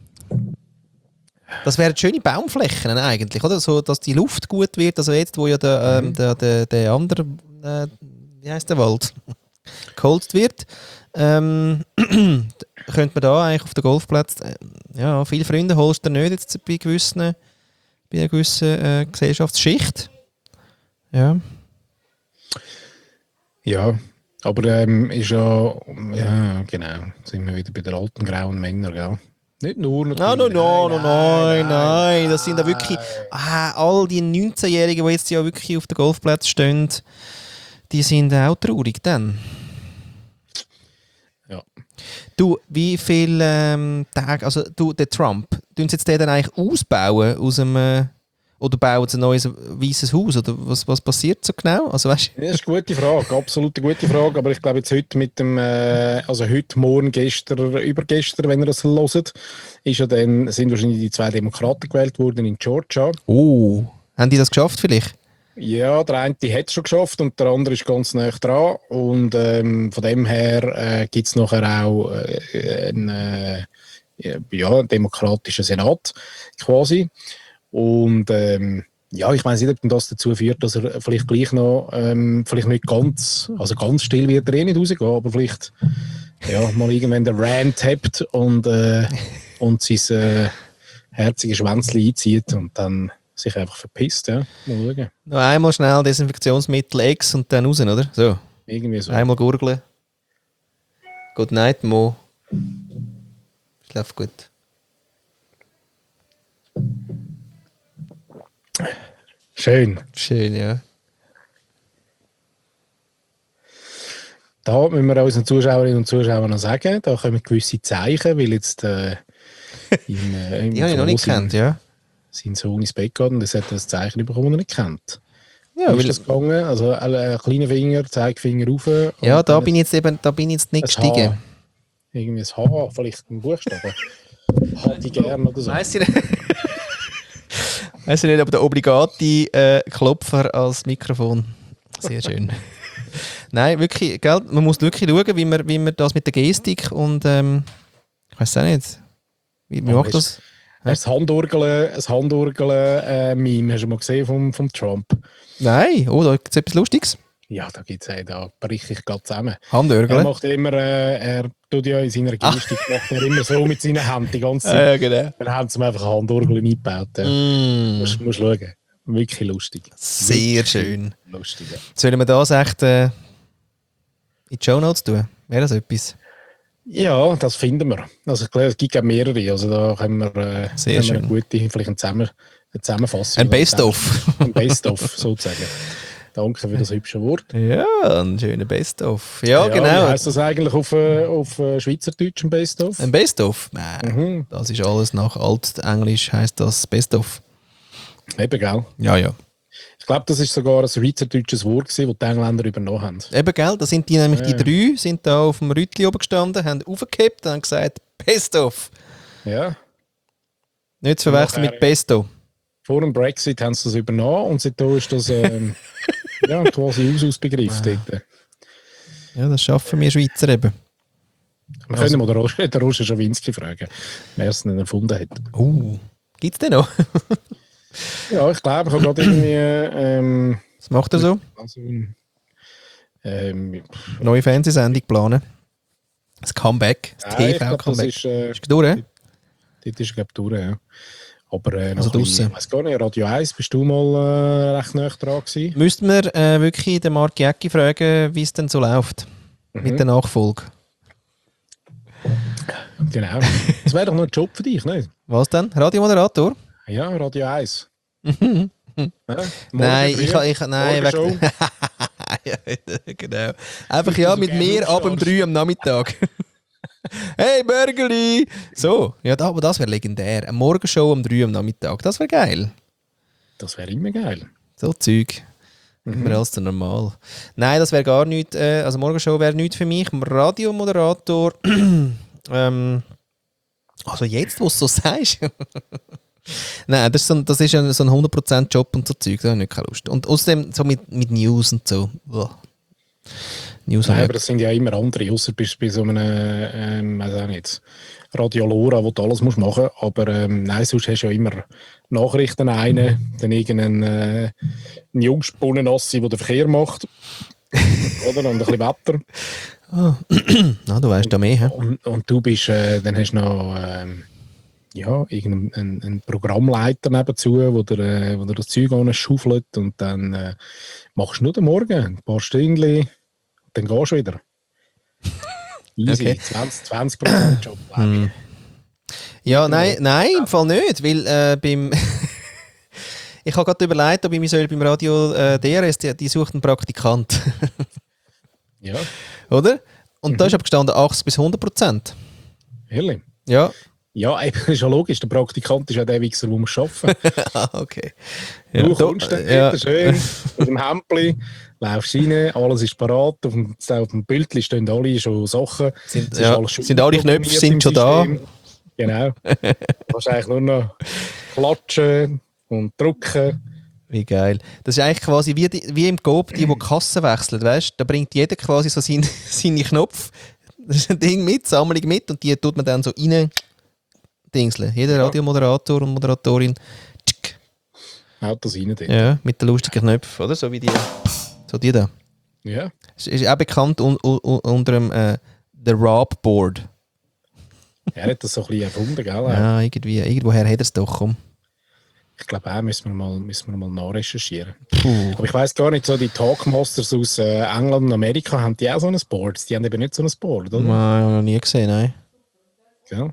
Das wären schöne Baumflächen eigentlich, oder? So, dass die Luft gut wird. Also jetzt, wo ja der, ähm, der, der, der andere, äh, wie heisst der Wald, geholzt wird, ähm, könnte man da eigentlich auf den Golfplatz, äh, ja, viele Freunde holst du nicht jetzt bei gewissen, bei einer gewissen äh, Gesellschaftsschicht. Ja. Ja. Aber ähm, ist ja, ja, genau, sind wir wieder bei den alten grauen Männern, gell? Nicht nur natürlich. No, no, no, no, nein, nein, nein, das sind ja wirklich ah, all die neunzehnjährigen, die jetzt ja wirklich auf den Golfplatz stehen, die sind auch traurig dann. Ja. Du, wie viele ähm, Tage, also du, der Trump, tun sie jetzt den dann eigentlich ausbauen aus dem... Äh, Oder bauen sie ein neues weißes Haus? Oder was, was passiert so genau? Also, weißt du? Ja, das ist eine gute Frage, absolut eine gute Frage. Aber ich glaube jetzt heute mit dem, äh, also heute, morgen, gestern, übergestern, wenn ihr das hört, ist ja dann, sind wahrscheinlich die zwei Demokraten gewählt worden in Georgia. Oh, haben die das geschafft vielleicht? Ja, der eine hat es schon geschafft und der andere ist ganz nah dran. Und ähm, von dem her äh, gibt es nachher auch äh, einen, äh, ja, einen demokratischen Senat quasi. Und ähm, ja, ich weiß nicht, ob das dazu führt, dass er vielleicht gleich noch, ähm, vielleicht nicht ganz, also ganz still wird er eh nicht rausgehen, aber vielleicht ja, mal irgendwann den Rant habt und, äh, und sein äh, herziges Schwänzchen einzieht und dann sich einfach verpisst. Ja. Mal schauen. Noch einmal schnell Desinfektionsmittel X und dann raus, oder? So. Irgendwie so. Einmal gurgeln. Good night, Mo. Schlaf gut. Schön. Schön, ja. da müssen wir unseren Zuschauerinnen und Zuschauern noch sagen, da kommen gewisse Zeichen, weil jetzt äh, in, äh, die habe ich noch nicht gekannt, ja. Sein Sohn ins Bett geht und das hat das Zeichen bekommen, das er nicht kennt. Ja, wie ist das gegangen? Also ein, ein kleiner Finger, Zeigefinger rauf. Ja, da bin ich jetzt eben, da bin ich jetzt nicht gestiegen. H. Irgendwie ein H, vielleicht ein Buchstabe. Hätte ich gerne oder so. Weiss ich nicht. Weiss ich nicht, aber der obligate äh, Klopfer als Mikrofon. Sehr schön. Nein, wirklich, gell? Man muss wirklich schauen, wie man, wie man das mit der Gestik und ähm, ich weiß auch nicht. Wie, wie macht das? Hast du das Handorgeln, ein Handorgeln-Meme, hast du mal gesehen vom, vom Trump? Nein, oh, da gibt es etwas Lustiges. Ja, da gibt es äh, da berichte ich gerade zusammen. Handorgeln? Er macht immer, äh, er tut ja in seiner Gestik, ah. macht er immer so mit seinen Händen die ganze Zeit. Ah, ja, genau. Dann haben sie ihm einfach eine Handorgel eingebaut. Ja. Mm. Musst, musst schauen. Wirklich lustig. Sehr Wirklich schön. Lustig, ja. Sollen wir das echt äh, in die Shownotes tun? Wäre das etwas? Ja, das finden wir. Also ich glaube, es gibt auch mehrere. Also da können wir, äh, Sehr können schön. wir eine gute, vielleicht eine, Zusammen, eine Zusammenfassung. Ein Best-of. Ein Best-of, sozusagen. Danke für das hübsche Wort. Ja, ein schöner Best-of. Ja, ja, genau. Wie heisst das eigentlich auf, auf Schweizerdeutsch, ein Best-of? Ein Best-of? Nein, mhm. Das ist alles nach Altenglisch, heisst das Best-of. Eben, gell? Ja, ja. Ich glaube, das ist sogar ein schweizerdeutsches Wort, das die Engländer übernommen haben. Eben, gell? Da sind die nämlich, ja. die drei, sind da auf dem Rütli oben gestanden, haben aufgehebt und haben gesagt, Best-of. Ja. Nicht zu verwechseln mit Pesto. Vor dem Brexit haben sie das übernommen und seitdem ist das ähm, ja, quasi Aus-Aus-Begriff dort. Ja, das schaffen wir Schweizer eben. Wir können mal den Roger, den Roger Schawinski fragen, wer es denn erfunden hat. Uh, gibt es den noch? Ja, ich glaube, ich habe gerade irgendwie... Ähm, Was macht er so? Also, ähm, Neue Fernsehsendung planen. Das Comeback, das T V-Comeback. Ist, äh, ist durch? Dort ist, glaube ich, durch, ja. Aber äh, also draussen. Ich weiß gar nicht, Radio eins, bist du mal äh, recht nahe dran gewesen? Müssten wir äh, wirklich den Marc Jäcki fragen, wie es denn so läuft mhm. mit der Nachfolge. Genau. Das wäre doch noch ein Job für dich, nicht? Was denn? Radiomoderator? Ja, Radio eins. ja, nein, ich, ich, nein, weg. Ja, genau. Einfach ja, mit mir ab um drei am Nachmittag. Hey, Bürgerli! So, ja, aber das wäre legendär. Eine Morgenshow um drei am Nachmittag, das wäre geil. Das wäre immer geil. So Zeug. Mhm. Immer als normal. Nein, das wäre gar nichts. Äh, also Morgenshow wäre nichts für mich. Radiomoderator. ähm, also jetzt, wo du es so sagst. Nein, das ist, so, das ist ein, so ein hundert Prozent Job und so Zeug, da habe ich nicht keine Lust. Und außerdem so mit, mit News und so. Uah. News Nein, aber das sind ja immer andere, außer bist bei so einem, ähm, weiß auch nicht, Radio Lora, wo du alles musst machen musst. Aber ähm, nein, sonst hast du ja immer Nachrichten einen, dann irgendeinen äh, Jungspunnen-Assi, der den Verkehr macht. Oder? Und ein bisschen Wetter. Oh. Na, du weißt ja mehr. Und, und du bist, äh, dann hast du noch ähm, ja, irgendeinen einen Programmleiter nebenzu, wo der, äh, wo der das Zeug schaufelt und dann äh, machst du nur den Morgen, ein paar Stündchen, dann gehst du wieder. Easy, okay. zwanzig Prozent Job. Hm. Ja, nein, nein, im Fall nicht, weil äh, beim ich habe gerade überlegt, ob ich mich soll beim Radio äh, D R S, die, die sucht einen Praktikant. Ja. Oder? Und mhm. da ist aber gestanden achtzig bis hundert Prozent. Ehrlich? Ja. Ja, ist ja logisch, der Praktikant ist ja der Wichser, der muss arbeiten. Ah, okay. Du ja, kommst dann ja. schön mit dem Hemdli, laufst rein, alles ist parat, auf dem, auf dem Bildchen stehen alle schon Sachen. Sind, ja, sind alle Knöpfe sind schon da. Genau. Du kannst eigentlich nur noch klatschen und drücken. Wie geil. Das ist eigentlich quasi wie, die, wie im Coop, die, die die Kasse wechseln, weißt? Da bringt jeder quasi so seinen, seine Knopf, das ist ein Ding mit, Sammlung mit und die tut man dann so rein dingseln. Jeder ja. Radiomoderator und Moderatorin tschik. Haut das rein. Dort. Ja, mit den lustigen Knöpfen, oder? So wie die, so die da. Ja. Es ist auch bekannt un, un, un, unter dem äh, The Rob Board. Er hat das so ein bisschen erfunden, gell? Ja, irgendwie, irgendwoher hat er es doch, komm. Ich glaube auch, müssen wir mal, müssen wir mal nachrecherchieren. Puh. Aber ich weiss gar nicht, so die Talkmasters aus äh, England und Amerika, haben die auch so ein Board? Die haben eben nicht so ein Board, oder? Nein, habe ich noch nie gesehen, nein. Ja.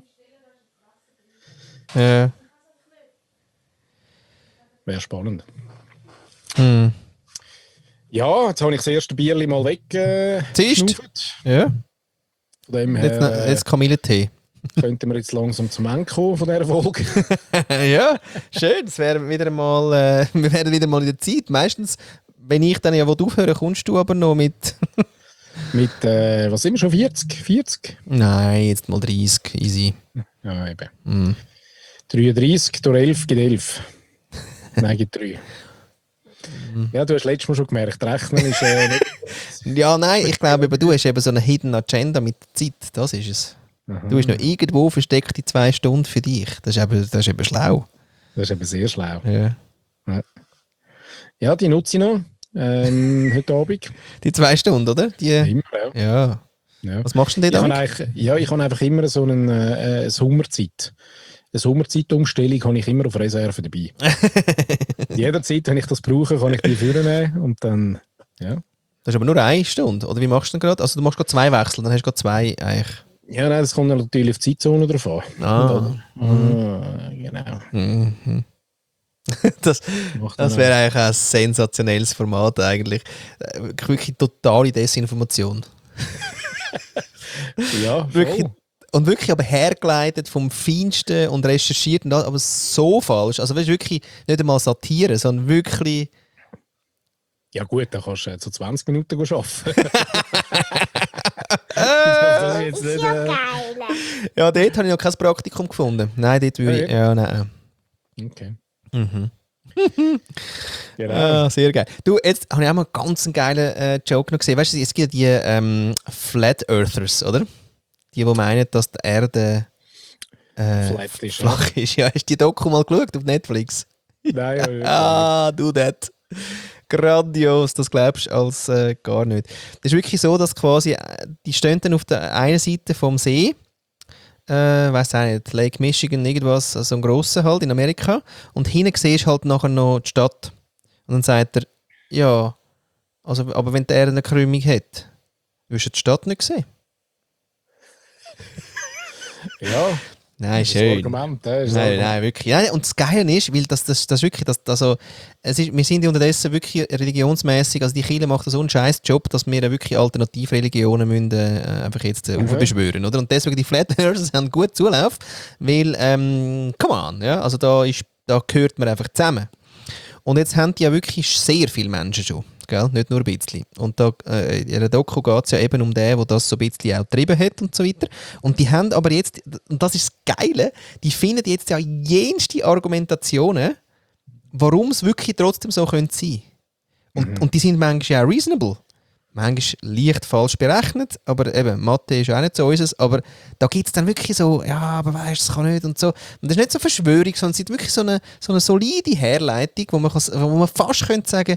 Ja. Wäre spannend. Hm. Ja, jetzt habe ich das erste Bierli mal weg. Äh, ja. Von dem her, jetzt, äh, jetzt Kamillentee. Könnten wir jetzt langsam zum Ende kommen von dieser Folge. Ja, schön. Es wäre wieder mal, äh, wir wären wieder mal in der Zeit. Meistens, wenn ich dann ja aufhöre, kommst du aber noch mit... mit, äh, was sind wir schon, vierzig? vierzig? Nein, jetzt mal dreißig, easy. Ja, eben. Mm. dreiunddreißig durch elf gibt elf. Nein, gibt drei. Mm. Ja, du hast letztes Mal schon gemerkt, Rechnen ist äh, nicht... Ja, nein, ich glaube, du hast eben so eine Hidden Agenda mit der Zeit, das ist es. Mhm. Du hast noch irgendwo versteckt die zwei Stunden für dich. Das ist eben, das ist eben schlau. Das ist eben sehr schlau. Ja, ja. Ja, die nutze ich noch ähm, heute Abend. Die zwei Stunden, oder? Die, ja, immer, ja. ja. ja. Was machst du denn da? Ja, ich habe einfach immer so eine, äh, eine Sommerzeit. Eine Sommerzeitumstellung habe ich immer auf Reserve dabei. Jederzeit, wenn ich das brauche, kann ich die vornehmen und dann, ja. Das ist aber nur eine Stunde, oder wie machst du denn gerade? Also du machst gerade zwei Wechsel, dann hast du gerade zwei eigentlich... Ja, nein, das kommt natürlich auf die Zeitzone drauf an. Ah. Mhm. ah genau. Mhm. Das, das wäre eigentlich ein sensationelles Format eigentlich. Wirklich totale Desinformation. Ja, wirklich, und wirklich aber hergeleitet vom Feinsten und recherchiert, aber so falsch. Also weißt, wirklich nicht einmal Satire, sondern wirklich... Ja gut, dann kannst du so zwanzig Minuten arbeiten. Das ist jetzt nicht, äh... Ja, dort habe ich noch kein Praktikum gefunden. Nein, dort würde ich... Ja, nein. Okay. Mhm. Genau. Ah, sehr geil. Du, jetzt habe ich auch mal einen ganz geilen äh, Joke noch gesehen. Weißt du, es gibt die ähm, Flat Earthers, oder? Die, die meinen, dass die Erde äh, Flat ist, flach ja. ist. Ja, hast du die Doku mal geschaut auf Netflix? Nein, ja, ja. Ah, du das. Grandios, das glaubst du als äh, gar nicht. Das ist wirklich so, dass quasi, die stehen dann auf der einen Seite vom See, äh, weiss auch nicht, Lake Michigan, irgendwas, also ein grosser halt in Amerika, und hinten siehst du halt nachher noch die Stadt. Und dann sagt er, ja, also, aber wenn die Erde eine Krümmung hat, wirst du die Stadt nicht sehen. Ja. Nein, schön. Argument, äh, nein, nein, wirklich. Nein, und das Geile ist, weil das, das, das wirklich, das, also, es ist, wir sind ja unterdessen wirklich religionsmäßig, also die Kirche macht so einen scheiß Job, dass wir wirklich Alternativreligionen müssen, äh, einfach jetzt äh, mhm. beschwören, oder? Und deswegen die Flat Earthers haben gut Zulauf, weil, ähm, come on, ja, also da, ist, da gehört man einfach zusammen. Und jetzt haben die ja wirklich sehr viele Menschen schon. Gell? Nicht nur ein bisschen. Und da, äh, in der Doku geht es ja eben um den, der das so ein bisschen auch getrieben hat und so weiter. Und die haben aber jetzt, und das ist das Geile, die finden jetzt ja jenste Argumentationen, warum es wirklich trotzdem so könnte sein. Und, mhm. und die sind manchmal auch reasonable. Manchmal leicht falsch berechnet, aber eben, Mathe ist auch nicht so unseres, aber da gibt es dann wirklich so, ja, aber weißt du, das kann nicht und so. Und das ist nicht so Verschwörung, sondern es ist wirklich so eine, so eine solide Herleitung, wo man, kann, wo man fast könnte sagen,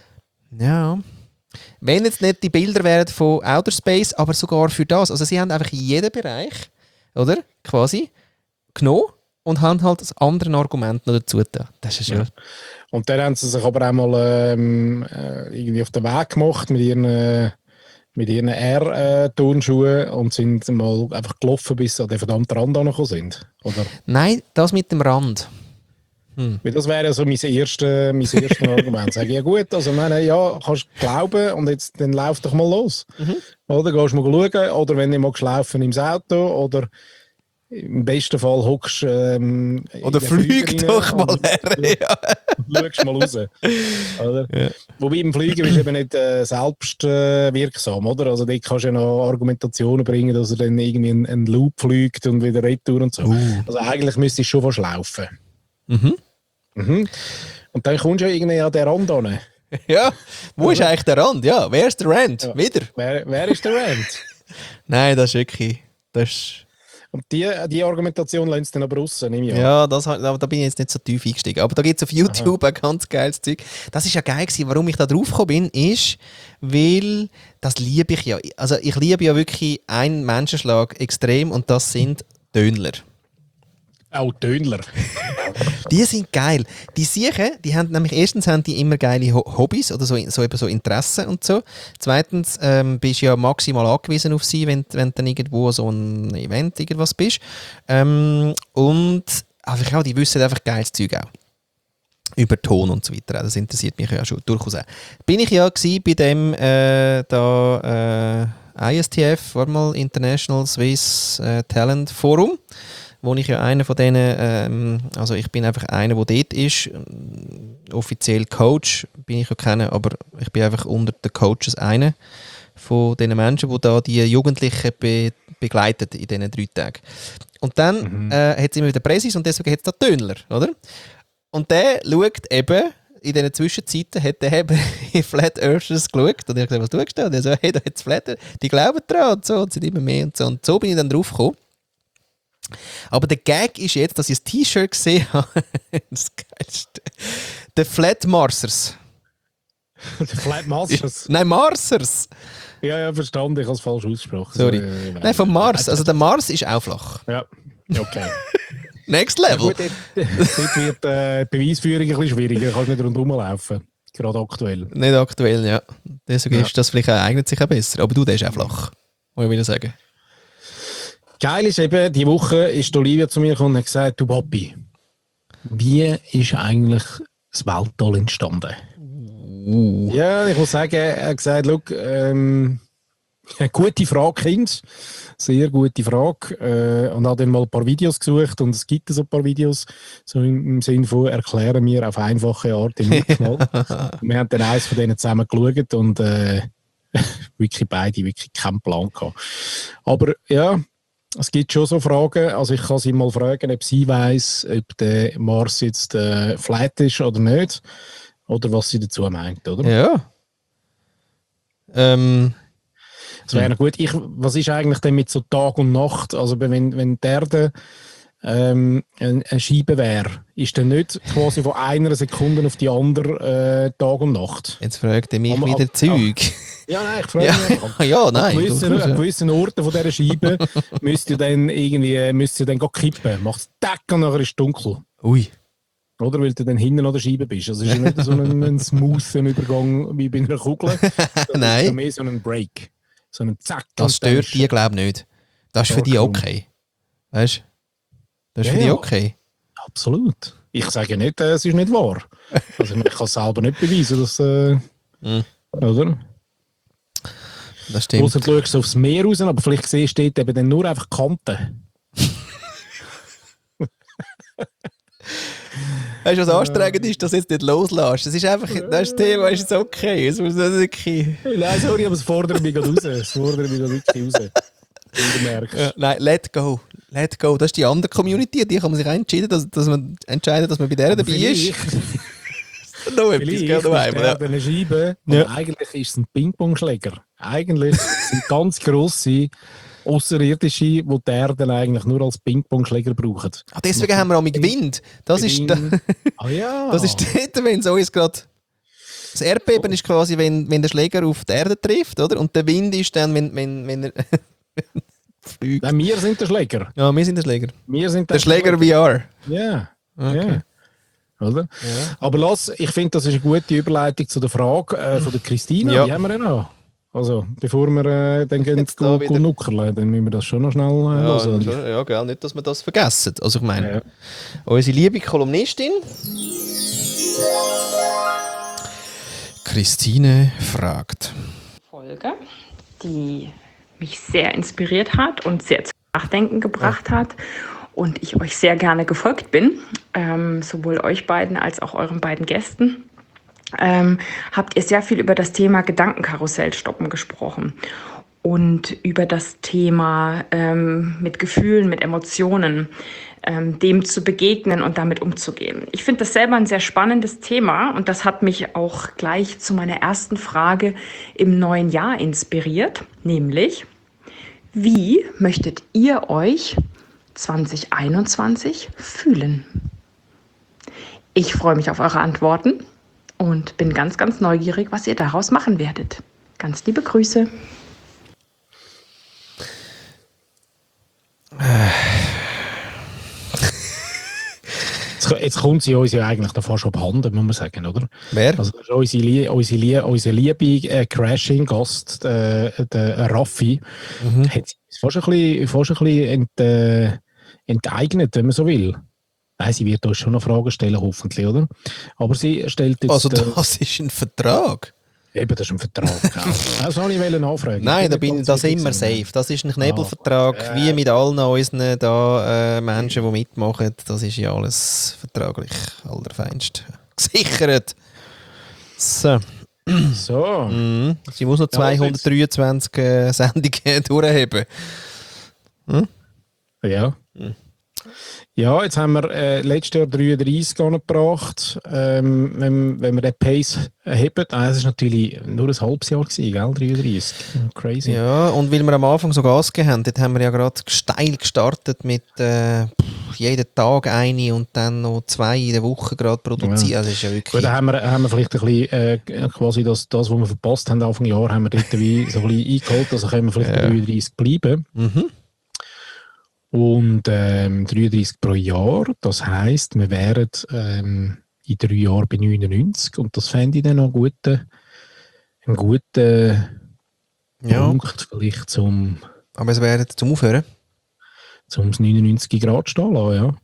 ja, wenn jetzt nicht die Bilder wären von Outer Space, aber sogar für das. Also sie haben einfach jeden Bereich, oder, quasi, genommen und haben halt das andere Argument noch dazu getan. Das ist ja schön. Und dann haben sie sich aber auch mal ähm, äh, irgendwie auf den Weg gemacht mit ihren, äh, mit ihren R-Turnschuhen und sind mal einfach gelaufen, bis sie an den verdammten Rand angekommen sind, oder? Nein, das mit dem Rand. Hm. Das wäre so mein erstes mein erste Argument. Sag ich, ja gut, also meine, ja, kannst glauben und jetzt dann lauf doch mal los. Mhm. Oder gehst du mal schauen, oder wenn du mal laufen im Auto, oder im besten Fall hockst ähm, oder flieg doch mal her. Ja. Schaust mal raus. Oder? Ja. Wobei im Fliegen bist du eben nicht äh, selbst äh, wirksam, oder? Also dort kannst du ja noch Argumentationen bringen, dass er dann irgendwie einen, einen Loop fliegt und wieder retour und so. Uh. Also eigentlich müsstest du schon fast laufen. Mhm. Mhm. Und dann kommst du ja irgendwie an den Rand an. Ja, wo ist eigentlich der Rand? Ja, wer ist der Rand? Ja. Wieder. Wer, wer ist der Rand? Nein, das ist wirklich... Das ist... Und die, die Argumentation lässt dann aber raus, nehme ich an. Ja, das, da, da bin ich jetzt nicht so tief eingestiegen. Aber da gibt es auf YouTube Aha. ein ganz geiles Zeug. Das ist ja geil gewesen. Warum ich da drauf gekommen bin, ist, weil das liebe ich ja. Also ich liebe ja wirklich einen Menschenschlag extrem und das sind Dönler. Auch Dönler. Die sind geil. Die Siechen, die haben nämlich erstens haben die immer geile Hobbys oder so, so, eben so Interessen und so. Zweitens ähm, bist du ja maximal angewiesen auf sie, wenn, wenn du dann irgendwo so ein Event irgendwas bist. Ähm, und einfach auch, die wissen einfach geiles Zeug auch. Über Ton und so weiter. Das interessiert mich ja schon durchaus auch. Bin ich ja gewesen bei dem äh, da, äh, I S T F, war mal International Swiss äh, Talent Forum, wo ich ja einer von denen, ähm, also ich bin einfach einer, der dort ist, offiziell Coach bin ich ja keiner, aber ich bin einfach unter den Coaches einer von den Menschen, die da die Jugendlichen be- begleitet in diesen drei Tagen. Und dann mhm. äh, hat es immer wieder Präsis und deswegen hat es da Tönler, oder? Und der schaut eben, in diesen Zwischenzeiten hat der eben in Flat Earthers geschaut und ich habe gesagt, was tust du? Und er so, hey, da hat es Flat Earth, die glauben dran und so, und sind immer mehr und so. Und so bin ich dann drauf gekommen. Aber der Gag ist jetzt, dass ich das T-Shirt gesehen habe. Das Geilste. Der Flat Marsers. Der Flat Marsers? Nein, Marsers. Ja, ja, verstanden, ich habe es falsch ausgesprochen. Sorry. So, äh, Nein, vom Mars. Also der Mars ist auch flach. Ja, okay. Next Level. Ja, gut, dort, dort wird äh, die Beweisführung ein bisschen schwieriger. Du kannst nicht rundherum laufen. Gerade aktuell. Nicht aktuell, ja. Deswegen ja. ist das vielleicht auch, eignet sich auch besser. Aber du, der ist auch flach. Muss ich wieder sagen. Geil ist eben, diese Woche ist Olivia zu mir gekommen und hat gesagt, du Papi, wie ist eigentlich das Weltall entstanden? Uh. Ja, ich muss sagen, er hat gesagt, schau, ähm, gute Frage, Kind. Sehr gute Frage. Äh, und habe dann mal ein paar Videos gesucht und es gibt so ein paar Videos, so im, im Sinne von erklären mir auf einfache Art im Mal. Wir haben dann eins von denen zusammen geschaut und äh, wirklich beide wirklich keinen Plan gehabt. Aber ja, es gibt schon so Fragen. Also ich kann sie mal fragen, ob sie weiss, ob der Mars jetzt äh, flat ist oder nicht. Oder was sie dazu meint, oder? Ja. Ähm... Das wäre ja. gut. Ich, was ist eigentlich denn mit so Tag und Nacht? Also wenn, wenn die Erde ähm, eine Scheibe wäre, ist dann nicht quasi von einer Sekunde auf die andere äh, Tag und Nacht? Jetzt fragt er mich aber, wieder ab, Zeug. Ja, nein, ich frage ja. mich. Ja, nein. An gewissen, an gewissen Orten von dieser Scheibe müsst ihr dann irgendwie müsst ihr dann kippen. Macht es Tack und nachher ist es dunkel. Ui. Oder weil du dann hinten an der Scheibe bist. Also es ist nicht so ein, ein smoothen Übergang wie bei einer Kugel. Nein. Es ist mehr so ein Break. So einen Zack. Das stört die, glaube ich, nicht. Das ist für die okay. Weißt du? Das ist ja, für die okay. Absolut. Ich sage nicht, äh, es ist nicht wahr. Also ich kann es selber nicht beweisen, dass... Äh, mm. Oder? Das stimmt. Ausser du schaust aufs Meer raus, aber vielleicht siehst du dort eben dann nur einfach Kanten. Weißt du, was anstrengend ist, dass du jetzt nicht loslässt? Das ist einfach, das, ist das Thema ist jetzt okay. Es muss nicht wirklich... Nein, sorry, aber es fordert mich gerade raus. Es fordert mich gerade wirklich raus. Wie du merkst. Ja, nein, let go. Let go. Das ist die andere Community, die kann man sich entscheiden, dass, dass man entscheiden, dass man bei der aber dabei ist. noch etwas, gell, noch einmal. Ja. Eine Scheibe, ja. Eigentlich ist es ein Ping-Pong-Schläger. Eigentlich sind ganz grosse Außerirdische, die die Erde eigentlich nur als Ping-Pong-Schläger brauchen. Ah, deswegen das haben wir auch mit Wind. Das Wind. ist, da, ah, ja. Das ist dort, wenn so ist gerade. Das Erdbeben ist quasi, wenn, wenn der Schläger auf die Erde trifft, oder? Und der Wind ist dann, wenn, wenn, wenn er fliegt. Nein, wir sind der Schläger. Ja, wir sind der Schläger. Wir sind der, der Schläger, Schläger V R. Ja. Okay. Ja. Oder? Ja. Aber lass, ich finde, das ist eine gute Überleitung zu der Frage äh, von der Christina. Ja. Die haben wir ja noch. Also, bevor wir äh, dann gehen da go, go nuckerle, dann müssen wir das schon noch schnell äh, ja, hören. Schon, ja, gell, nicht, dass wir das vergessen. Also ich meine, ja. unsere liebe Kolumnistin Christine fragt. Folge, die mich sehr inspiriert hat und sehr zum Nachdenken gebracht ja. hat und ich euch sehr gerne gefolgt bin, ähm, sowohl euch beiden als auch euren beiden Gästen. Ähm, habt ihr sehr viel über das Thema Gedankenkarussell stoppen gesprochen und über das Thema ähm, mit Gefühlen, mit Emotionen, ähm, dem zu begegnen und damit umzugehen. Ich finde das selber ein sehr spannendes Thema und das hat mich auch gleich zu meiner ersten Frage im neuen Jahr inspiriert, nämlich, wie möchtet ihr euch zwanzig einundzwanzig fühlen? Ich freue mich auf eure Antworten. Und bin ganz, ganz neugierig, was ihr daraus machen werdet. Ganz liebe Grüße. Jetzt, jetzt kommt sie uns ja eigentlich davon schon abhanden, muss man sagen, oder? Wer? Also unsere, unsere, unsere liebe äh, Crashing-Gast, äh, der Raffi, mhm. hat sich fast ein bisschen, fast ein bisschen ent, äh, enteignet, wenn man so will. Nein, sie wird uns schon noch Fragen stellen, hoffentlich, oder? Aber sie stellt jetzt... Also das äh, ist ein Vertrag? Eben, das ist ein Vertrag. Das soll ich nachfragen. Nein, da bin das immer safe. Das ist ein Knebelvertrag, ah, äh. wie mit allen unseren da, äh, Menschen, die mitmachen. Das ist ja alles vertraglich allerfeinst gesichert. So. So. Mhm. Sie muss noch zweihundertdreiundzwanzig äh, Sendungen durchheben. Hm? Ja. Mhm. Ja, jetzt haben wir äh, letztes Jahr dreiunddreissig angebracht. Ähm, wenn, wenn wir den Pace heben, ah, das war natürlich nur ein halbes Jahr gewesen, gell? dreiunddreissig. Crazy. Ja, und weil wir am Anfang so Gas gegeben haben, dort haben wir ja gerade steil gestartet mit äh, jeden Tag eine und dann noch zwei in der Woche gerade produzieren. Ja. Also ist ja wirklich... Gut, dann haben wir, haben wir vielleicht ein bisschen äh, quasi das, das, was wir verpasst haben Anfang Jahr, haben wir dort wie so ein bisschen eingeholt, also können wir vielleicht ja. dreiunddreissig bleiben. Mhm. Und ähm, dreiunddreissig pro Jahr, das heisst, wir wären ähm, in drei Jahren bei neunundneunzig und das fände ich dann noch einen guten, einen guten ja. Punkt vielleicht zum... Aber es wäre zum Aufhören? Zum neunundneunzig Grad stehen lassen, ja.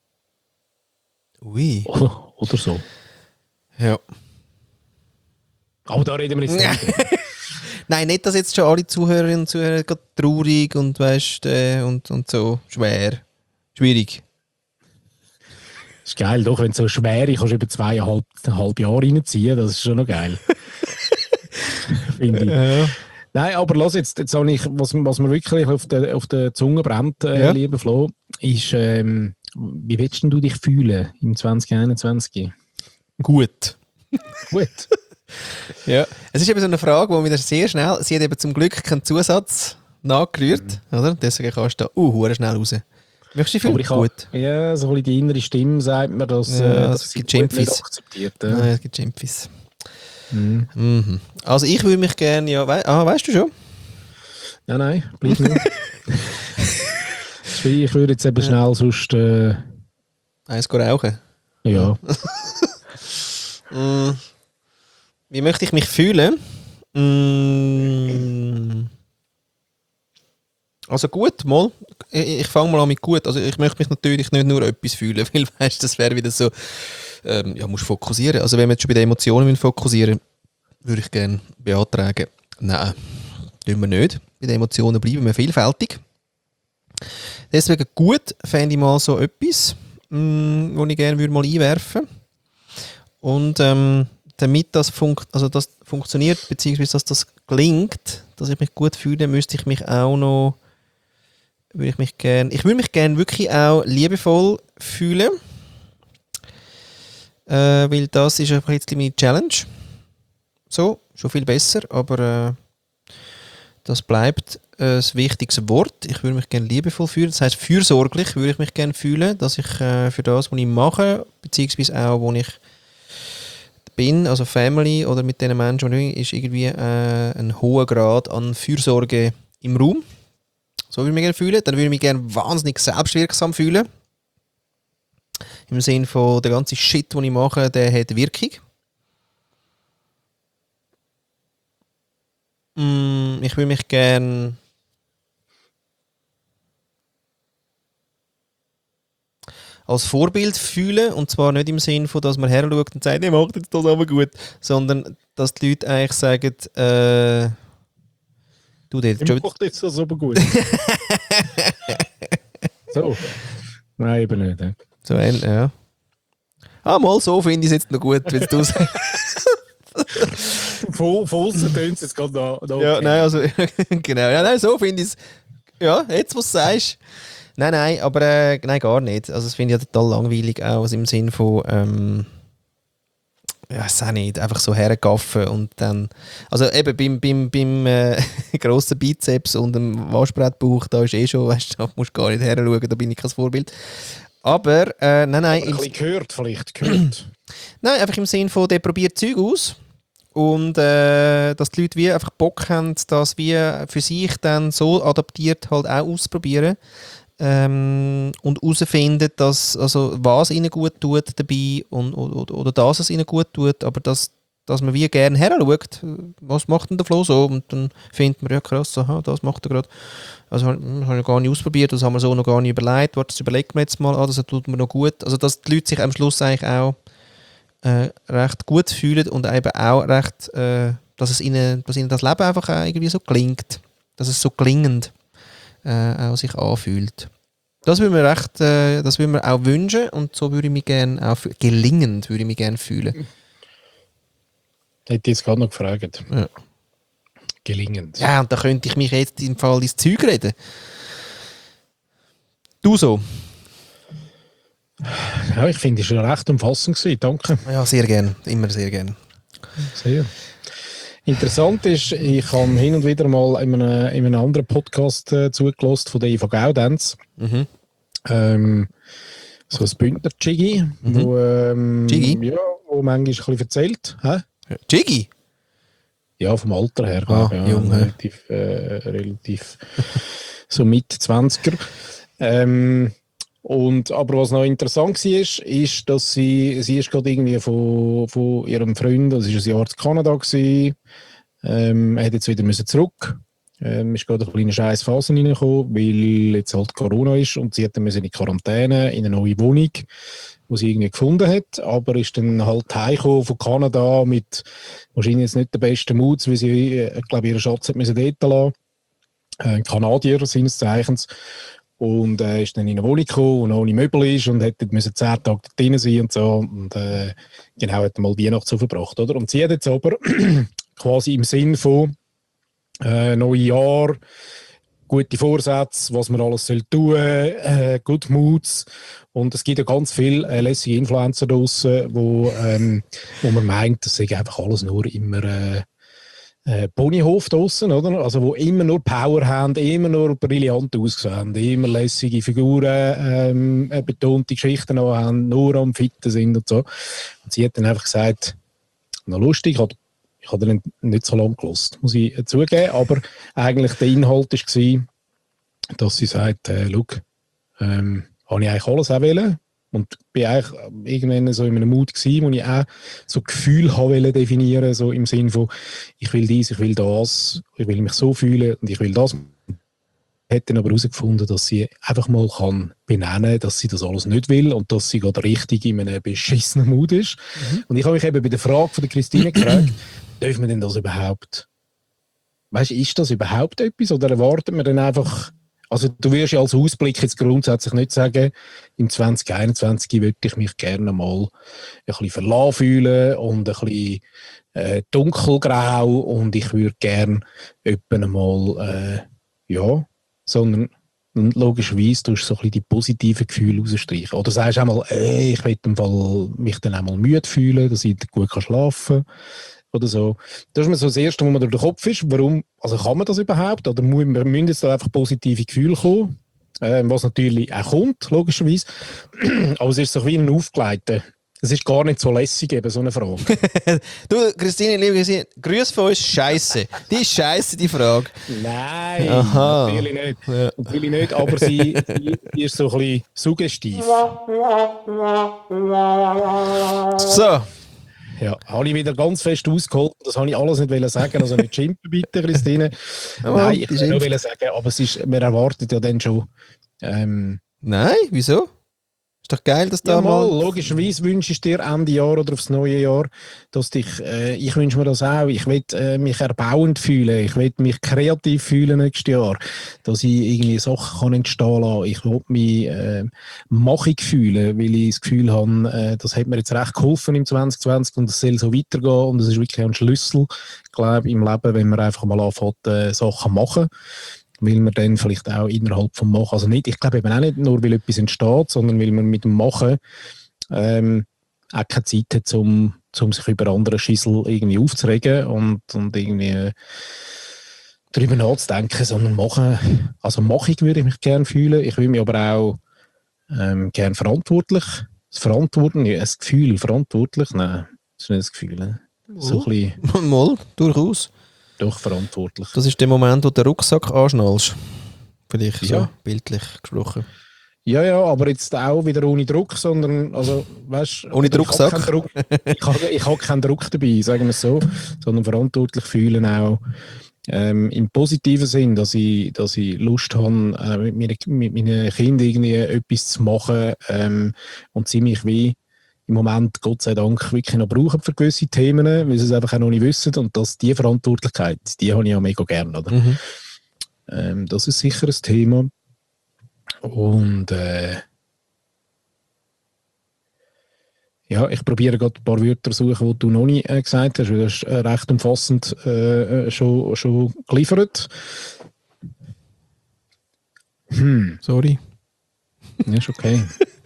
Ui. Oder, oder so. Ja. Aber da reden wir jetzt nicht. Nein, nicht, dass jetzt schon alle Zuhörerinnen und Zuhörer traurig und, weißt, äh, und, und so schwer. Schwierig. Das ist geil, doch, wenn es so schwer ist, kannst du über zweieinhalb halb Jahre reinziehen, das ist schon noch geil. Finde ich. Ja. Nein, aber lass jetzt, jetzt habe ich, was, was mir wirklich auf der, auf der Zunge brennt, äh, ja. lieber Flo, ist, ähm, wie willst du dich fühlen im zwanzig einundzwanzig? Gut. Gut. Ja, es ist eben so eine Frage, wo wieder sehr schnell, sie hat eben zum Glück keinen Zusatz nachgerührt, mhm. oder? Deswegen kannst du da uh, schnell raus. Möchtest du dich fühlen? Gut. Ja, so ein bisschen die innere Stimme sagt mir, dass, ja, äh, dass es gibt Schimpfis. Akzeptiert. Ja. Nein, es gibt Schimpfis. Mhm. Mhm. Also ich würde mich gerne, ja, we ah, weißt du schon? Nein, nein, bleib nicht. Ich würde jetzt eben ja. schnell sonst... Äh... Eins rauchen? Ja. mm. Wie möchte ich mich fühlen? Mm. Also gut, mal. Ich, ich fange mal an mit gut. Also ich möchte mich natürlich nicht nur etwas fühlen, weil weißt, das wäre wieder so, ähm, ja, musst fokussieren. Also wenn wir jetzt schon bei den Emotionen fokussieren, würde ich gerne beantragen, nein, tun wir nicht. Bei den Emotionen bleiben wir vielfältig. Deswegen gut fände ich mal so etwas, mh, wo ich gerne würde mal einwerfen würde. Und ähm, damit das, funkt, also das funktioniert, beziehungsweise dass das gelingt, dass ich mich gut fühle, müsste ich mich auch noch, würde ich mich gerne, ich würde mich gerne wirklich auch liebevoll fühlen, äh, weil das ist ein bisschen meine Challenge. So, schon viel besser, aber äh, das bleibt äh, das wichtigste Wort. Ich würde mich gerne liebevoll fühlen, das heisst fürsorglich würde ich mich gerne fühlen, dass ich äh, für das, was ich mache, beziehungsweise auch, wo ich bin, also Family oder mit den Menschen, die ich, ist irgendwie äh, ein hoher Grad an Fürsorge im Raum. So würde ich mich gerne fühlen. Dann würde ich mich gerne wahnsinnig selbstwirksam fühlen. Im Sinne von, der ganze Shit, den ich mache, der hat Wirkung. Mm, ich würde mich gerne als Vorbild fühlen, und zwar nicht im Sinne von, dass man her schaut und sagt, ich mache jetzt das aber gut, sondern dass die Leute eigentlich sagen, äh, du, der ich mache jetzt das aber gut. So. Nein, eben nicht. Ja. So, ja. Ah, mal so finde ich es jetzt noch gut, wenn du sagst. Von außen tönt es jetzt gerade da. da okay. Ja, nein, also, genau. Ja, nein, so finde ich es. Ja, jetzt, was du sagst. Nein, nein, aber äh, nein, gar nicht. Also das finde ich ja total langweilig auch, also im Sinn von, ähm, ja, ist auch nicht, einfach so hergaffen und dann, also eben beim, beim, beim äh, grossen Bizeps und dem Waschbrettbauch, da ist eh schon, weißt du, da musst du gar nicht her schauen, da bin ich kein Vorbild. Aber, äh, nein, nein. Aber ein bisschen gehört vielleicht, gehört. Nein, einfach im Sinn von, der probiert Zeug aus und äh, dass die Leute wie einfach Bock haben, das wie für sich dann so adaptiert halt auch ausprobieren. Ähm, und herausfinden, dass, also, was ihnen gut tut dabei und, oder, oder dass es ihnen gut tut, aber dass dass man wie gerne her schaut, was macht denn der Flo so? Und dann findet man, ja krass, aha, das macht er gerade. Also habe ich gar nicht ausprobiert, das haben wir so noch gar nicht überlegt. Warte, das überlegen wir jetzt mal, ah, das tut mir noch gut. Also dass die Leute sich am Schluss eigentlich auch äh, recht gut fühlen und eben auch recht, äh, dass, es ihnen, dass ihnen das Leben einfach auch irgendwie so klingt. Dass es so klingend äh, auch sich anfühlt. Das würde mir recht, äh, das würde mir auch wünschen und so würde ich mich gerne auch, gelingend würde ich mich gerne fühlen. Hätte ich jetzt gerade noch gefragt. Ja. Gelingend. Ja, und da könnte ich mich jetzt im Fall ins Zeug reden. Du so? Ja, ich finde, es war recht umfassend gewesen. Danke. Ja, sehr gerne. Immer sehr gerne. Sehr. Interessant ist, ich habe hin und wieder mal in einem, in einem anderen Podcast äh, zugelassen von der Eva Gaudenz. Mhm. Ähm, so ein Bündner Jiggy, Mhm. wo, ähm, Jiggy? ja, wo manchmal ein bisschen erzählt. Hä? Jiggy? Ja, vom Alter her. Ah, ja, jung, hä? relativ, äh, relativ so Mitte zwanziger. Ähm, und, aber was noch interessant war, ist, ist, dass sie, sie ist gerade irgendwie von, von ihrem Freund, das war ein Jahr in Kanada, gewesen, ähm, er hat jetzt wieder müssen zurück. Ähm, ist gerade eine kleine scheiß Phase reingekommen, weil jetzt halt Corona ist und sie hat dann müssen in Quarantäne in eine neue Wohnung, die sie irgendwie gefunden hat, aber ist dann halt heimgekommen von Kanada mit wahrscheinlich jetzt nicht den besten Mut, weil sie, ich glaube, ihren Schatz hat müssen dort lassen. Äh, Kanadier seines Zeichens. Und äh, ist dann in eine Wohnung gekommen und ohne Möbel ist und hätte müssen zehn Tage dort drin sein und so. Und äh, genau, hat mal Weihnachten so verbracht, oder? Und sie hat jetzt aber quasi im Sinn von äh, neues Jahr, gute Vorsätze, was man alles soll tun, äh, Good Moods. Und es gibt ja ganz viele äh, lässige Influencer draussen, wo, ähm, wo man meint, das sei einfach alles nur immer äh, äh, Ponyhof draussen, oder? Also wo immer nur Power haben, immer nur brillant aussehen, immer lässige Figuren, ähm, äh, betonte Geschichten haben, nur am Fitten sind und so. Und sie hat dann einfach gesagt, noch lustig, ich habe Ich habe den nicht so lange gehört, muss ich zugeben, aber eigentlich der Inhalt war, dass sie sagt, äh, schau, ähm, habe ich eigentlich alles auch wollen und bin eigentlich irgendwann so in einem Mut gewesen, wo ich auch so Gefühl habe definieren, so im Sinne von, ich will dies, ich will das, ich will mich so fühlen und ich will das. Hat dann aber herausgefunden, dass sie einfach mal kann benennen, dass sie das alles nicht will und dass sie gerade richtig in einem beschissenen Mut ist. Mhm. Und ich habe mich eben bei der Frage von der Christine gefragt, darf man denn das überhaupt? Weißt du, ist das überhaupt etwas oder erwartet man dann einfach, also du wirst ja als Ausblick jetzt grundsätzlich nicht sagen, im zwanzig einundzwanzig würde ich mich gerne mal ein bisschen verlassen fühlen und ein bisschen äh, dunkelgrau und ich würde gerne jemanden mal, äh, ja, sondern logischerweise tust du so ein bisschen die positiven Gefühle rausstreichen. Oder sagst du auch mal, ey, ich will im Fall mich dann auch mal müde fühlen, dass ich gut schlafen kann. Oder so. Das ist mir so das Erste, was mir durch den Kopf ist. Warum, also kann man das überhaupt? Oder muss, wir müssen jetzt da einfach positive Gefühle kommen? Äh, was natürlich auch kommt, logischerweise. Aber es ist so wie ein Aufgleiten. Es ist gar nicht so lässig, eben so eine Frage. Du, Christine, liebe Christine, Grüß von uns, Scheiße. Die ist Scheiße, die Frage. Nein, Aha. natürlich nicht. Ja. Natürlich nicht, aber sie, sie ist so ein bisschen suggestiv. So. Ja, habe ich wieder ganz fest ausgeholt. Das habe ich alles nicht sagen, also nicht schimpfen bitte, Christine. Oh, Nein, ich wollte nur sagen, aber es ist, man erwartet ja dann schon... Ähm, Nein, wieso? Ist doch geil, dass da ja, mal... mal... Logischerweise wünsche ich dir Ende Jahr oder aufs neue Jahr, dass dich... Äh, ich wünsche mir das auch. Ich will äh, mich erbauend fühlen. Ich will mich kreativ fühlen nächstes Jahr. Dass ich irgendwie Sachen kann entstehen lassen. Ich will mich äh, machig fühlen, weil ich das Gefühl habe, äh, das hat mir jetzt recht geholfen im zwanzig zwanzig und es soll so weitergehen. Und das ist wirklich ein Schlüssel, glaube ich, im Leben, wenn man einfach mal anfängt, äh, Sachen machen. Weil man dann vielleicht auch innerhalb vom Machen, also nicht, ich glaube eben auch nicht nur, weil etwas entsteht, sondern weil man mit dem Machen ähm, auch keine Zeit hat, um, um sich über andere Schissel irgendwie aufzuregen und, und irgendwie äh, darüber nachzudenken, sondern machen, also machig würde ich mich gerne fühlen, ich will mich aber auch ähm, gerne verantwortlich, das Verantworten, ja, das Gefühl, verantwortlich, nein, das ist nicht das Gefühl, ne? So ein bisschen mal, durchaus. Doch verantwortlich. Das ist der Moment, wo du den Rucksack anschnallst. Vielleicht so ja. bildlich gesprochen. Ja, ja, aber jetzt auch wieder ohne Druck, sondern, also, weißt, ohne Drucksack. Ich habe Druck, ich habe, ich habe keinen Druck dabei, sagen wir es so, sondern verantwortlich fühlen auch ähm, im positiven Sinn, dass ich, dass ich Lust habe, äh, mit, meine, mit meinen Kindern irgendwie etwas zu machen ähm, und sie mich wie im Moment, Gott sei Dank, wirklich noch brauchen für gewisse Themen, weil sie es einfach auch noch nicht wissen und dass die Verantwortlichkeit, die habe ich ja mega gern, oder? Mhm. Ähm, das ist sicher ein Thema. Und äh, ja, ich probiere gerade ein paar Wörter zu suchen, die du noch nicht äh, gesagt hast, weil das ist äh, recht umfassend äh, schon, schon geliefert. Hm. Sorry. Ja, ist okay.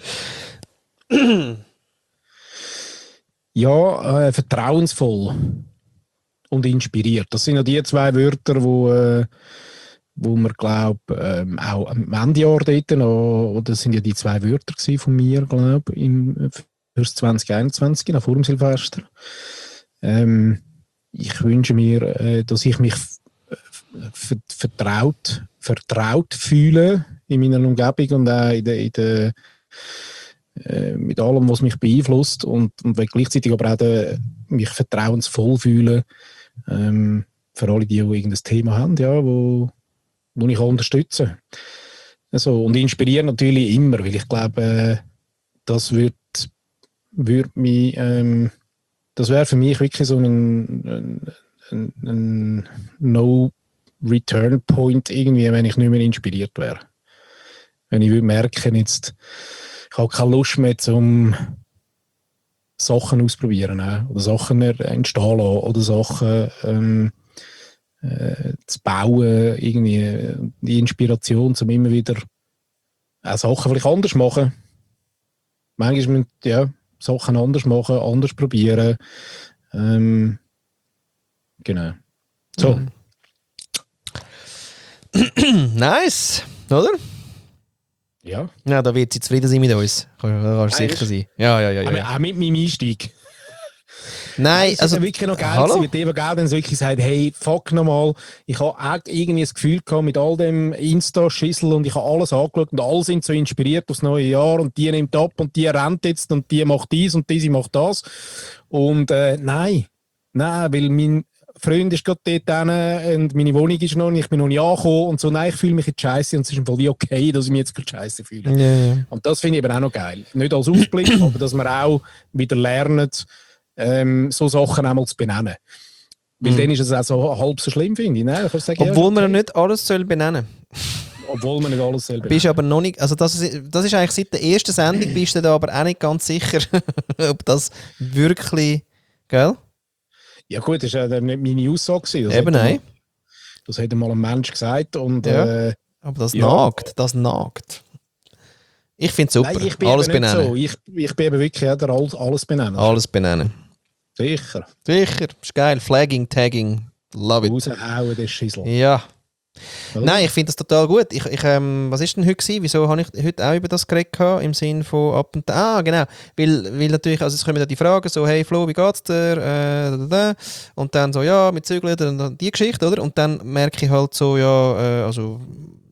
Ja, äh, vertrauensvoll und inspiriert. Das sind ja die zwei Wörter, wo äh, wo wir, glaube ähm, auch am Endejahr dort noch, oder das sind ja die zwei Wörter von mir, glaube ich, für zwanzig einundzwanzig, nach vor dem Silvester. Ähm, ich wünsche mir, äh, dass ich mich vertraut, vertraut fühle in meiner Umgebung und auch in der, in der, äh, mit allem, was mich beeinflusst und, und gleichzeitig aber auch der, mich vertrauensvoll fühle ähm, für alle, die, die irgendein Thema haben, ja, wo wo ich unterstützen kann. Also, und inspirieren natürlich immer, weil ich glaube, äh, das wird, wird mich, ähm, das wäre für mich wirklich so ein, ein, ein No-Return-Point irgendwie, wenn ich nicht mehr inspiriert wäre. Wenn ich würde merken, jetzt, ich habe keine Lust mehr, um Sachen auszuprobieren, äh, oder Sachen entstehen lassen, oder Sachen ähm, Äh, zu bauen, irgendwie die Inspiration, um immer wieder auch Sachen vielleicht anders machen. Manchmal müssen ja, Sachen anders machen, anders probieren. Ähm, genau. So. Mhm. Nice, oder? Ja. Ja, da wird sie zufrieden sein mit uns. Da kannst du sicher sein. Ja, ja, ja. ja. Auch, auch mit meinem Einstieg. Nein, das also... ist wirklich noch geil gewesen, weil Eva Gell dann wirklich sagt, hey, fuck nochmal, ich habe auch irgendwie das Gefühl gehabt mit all dem Insta-Schissel und ich habe alles angeschaut und alle sind so inspiriert aufs neue Jahr und die nimmt ab und die rennt jetzt und die macht dies und diese macht das. Und äh, nein, nein, weil mein Freund ist gerade dort hin und meine Wohnung ist noch nicht, ich bin noch nicht angekommen und so, nein, ich fühle mich jetzt scheiße und es ist im Fall wie okay, dass ich mich jetzt gerade scheiße fühle. Yeah. Und das finde ich eben auch noch geil. Nicht als Ausblick, aber dass wir auch wieder lernen, Ähm, so Sachen einmal zu benennen. Weil mm. dann ist es auch so halb so schlimm, finde ich. Nein, ich sagen, Obwohl ja, man nicht alles soll benennen Obwohl man nicht alles soll benennen. Bist aber noch nicht, also das ist, das ist eigentlich seit der ersten Sendung, bist du da aber auch nicht ganz sicher, ob das wirklich, gell? Ja gut, das war ja nicht meine Aussage. Das Eben nein. Mal, das hat mal ein Mensch gesagt. Und, ja. äh, aber das ja. nagt, das nagt. Ich finde es super, Nein, ich bin alles eben benennen. So. Ich, ich bin eben wirklich ja, der alles, alles benennen. Alles benennen. Sicher. Sicher, ist geil. Flagging, Tagging, love it. Raushauen, das Schissel. Ja. Oder? Nein, ich finde das total gut. Ich, ich, ähm, was ist denn heute gewesen? Wieso habe ich heute auch über das geredet gehabt, im Sinn von ab und da? Ah, genau. Weil, weil natürlich, also es kommen ja die Fragen so, hey Flo, wie geht's dir? Äh, da, da, da. Und dann so, ja, mit Zügeln, und die Geschichte, oder? Und dann merke ich halt so, ja, äh, also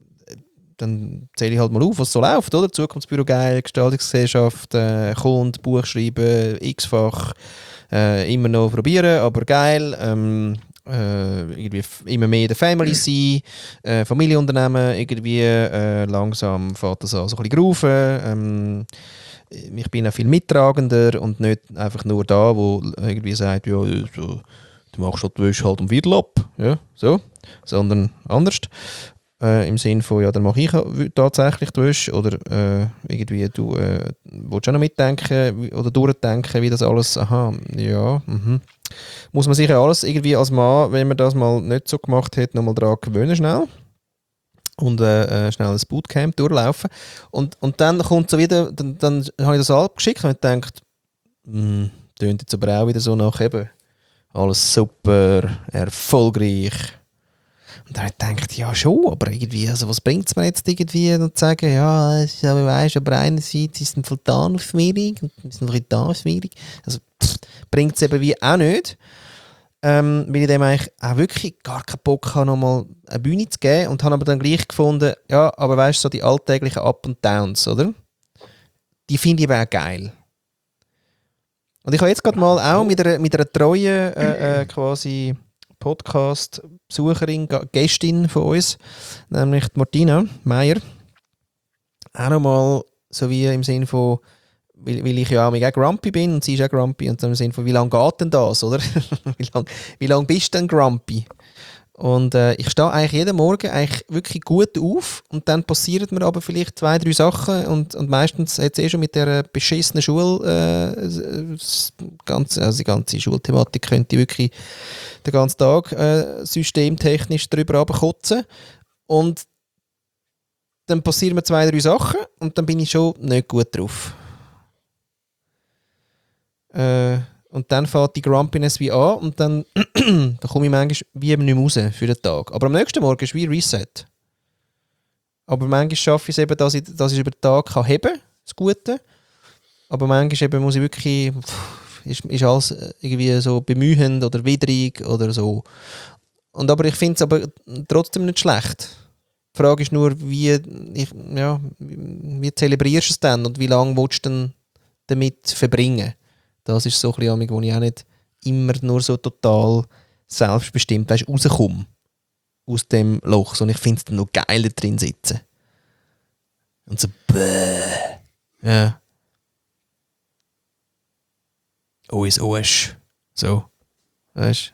dann zähle ich halt mal auf, was so läuft, oder? Zukunftsbüro geil, Gestaltungsgesellschaft, äh, Kunde, Buch schreiben, x-fach, äh, immer noch probieren, aber geil. Ähm, äh, irgendwie immer mehr in der Family sein, äh, Familienunternehmen, irgendwie äh, langsam fährt das an so ein bisschen graufen. Ähm, ich bin auch viel mittragender und nicht einfach nur da, wo irgendwie sagt, ja, so, du machst halt die Wäsche halt um Viertel ab, ja, so, sondern anders. Äh, im Sinne von, ja, dann mache ich tatsächlich die Wäsche oder äh, irgendwie, du äh, willst auch noch mitdenken oder durchdenken, wie das alles, aha, ja, mhm. Muss man sich ja alles irgendwie als Mann, wenn man das mal nicht so gemacht hat, nochmal daran gewöhnen schnell und äh, schnell ein Bootcamp durchlaufen und, und dann kommt so wieder, dann, dann habe ich das abgeschickt und gedacht, hm, tönt jetzt aber auch wieder so nach eben, alles super, erfolgreich. Und dann habe ich gedacht, ja schon, aber irgendwie, also was bringt es mir jetzt irgendwie, zu sagen, ja, es ist aber, weißt, aber einerseits ist es ein Vulkanausschmierung und es ist ein Vulkanausschmierung. Also bringt es eben wie auch nicht. ähm, weil ich dem eigentlich auch wirklich gar keinen Bock habe, nochmal eine Bühne zu geben und habe aber dann gleich gefunden, ja, aber weißt du, so die alltäglichen Up und Downs, oder? Die finde ich aber auch geil. Und ich habe jetzt gerade mal auch mit einer, mit einer treuen äh, äh, quasi Podcast-Besucherin, Gästin von uns, nämlich die Martina Meier, auch nochmal so wie im Sinne von, weil, weil ich ja auch mega grumpy bin und sie ist auch grumpy und dann im Sinne von, wie lange geht denn das, oder? wie lange wie lang bist du denn grumpy? Und äh, ich stehe eigentlich jeden Morgen eigentlich wirklich gut auf und dann passieren mir aber vielleicht zwei, drei Sachen und, und meistens hat es eh schon mit der beschissenen Schule, äh, das ganze, also die ganze Schulthematik könnte ich wirklich den ganzen Tag äh, systemtechnisch drüber runterkotzen. Und dann passieren mir zwei, drei Sachen und dann bin ich schon nicht gut drauf. Äh, und dann fährt die Grumpiness wie an und dann da komme ich manchmal wie nicht mehr raus für den Tag. Aber am nächsten Morgen ist wie Reset. Aber manchmal schaffe ich es eben, dass ich, dass ich über den Tag kann heben kann, das Gute. Aber manchmal eben muss ich wirklich, pff, ist, ist alles irgendwie so bemühend oder widrig oder so. Und aber ich finde es aber trotzdem nicht schlecht. Die Frage ist nur, wie, ich, ja, wie zelebrierst du es dann und wie lange willst du denn damit verbringen? Das ist so ein bisschen, wo ich auch nicht immer nur so total selbstbestimmt weißt, rauskomme aus dem Loch. So, und ich finde es dann noch geiler drin sitzen. Und so, bäh. Ja. O S O S. So. Weißt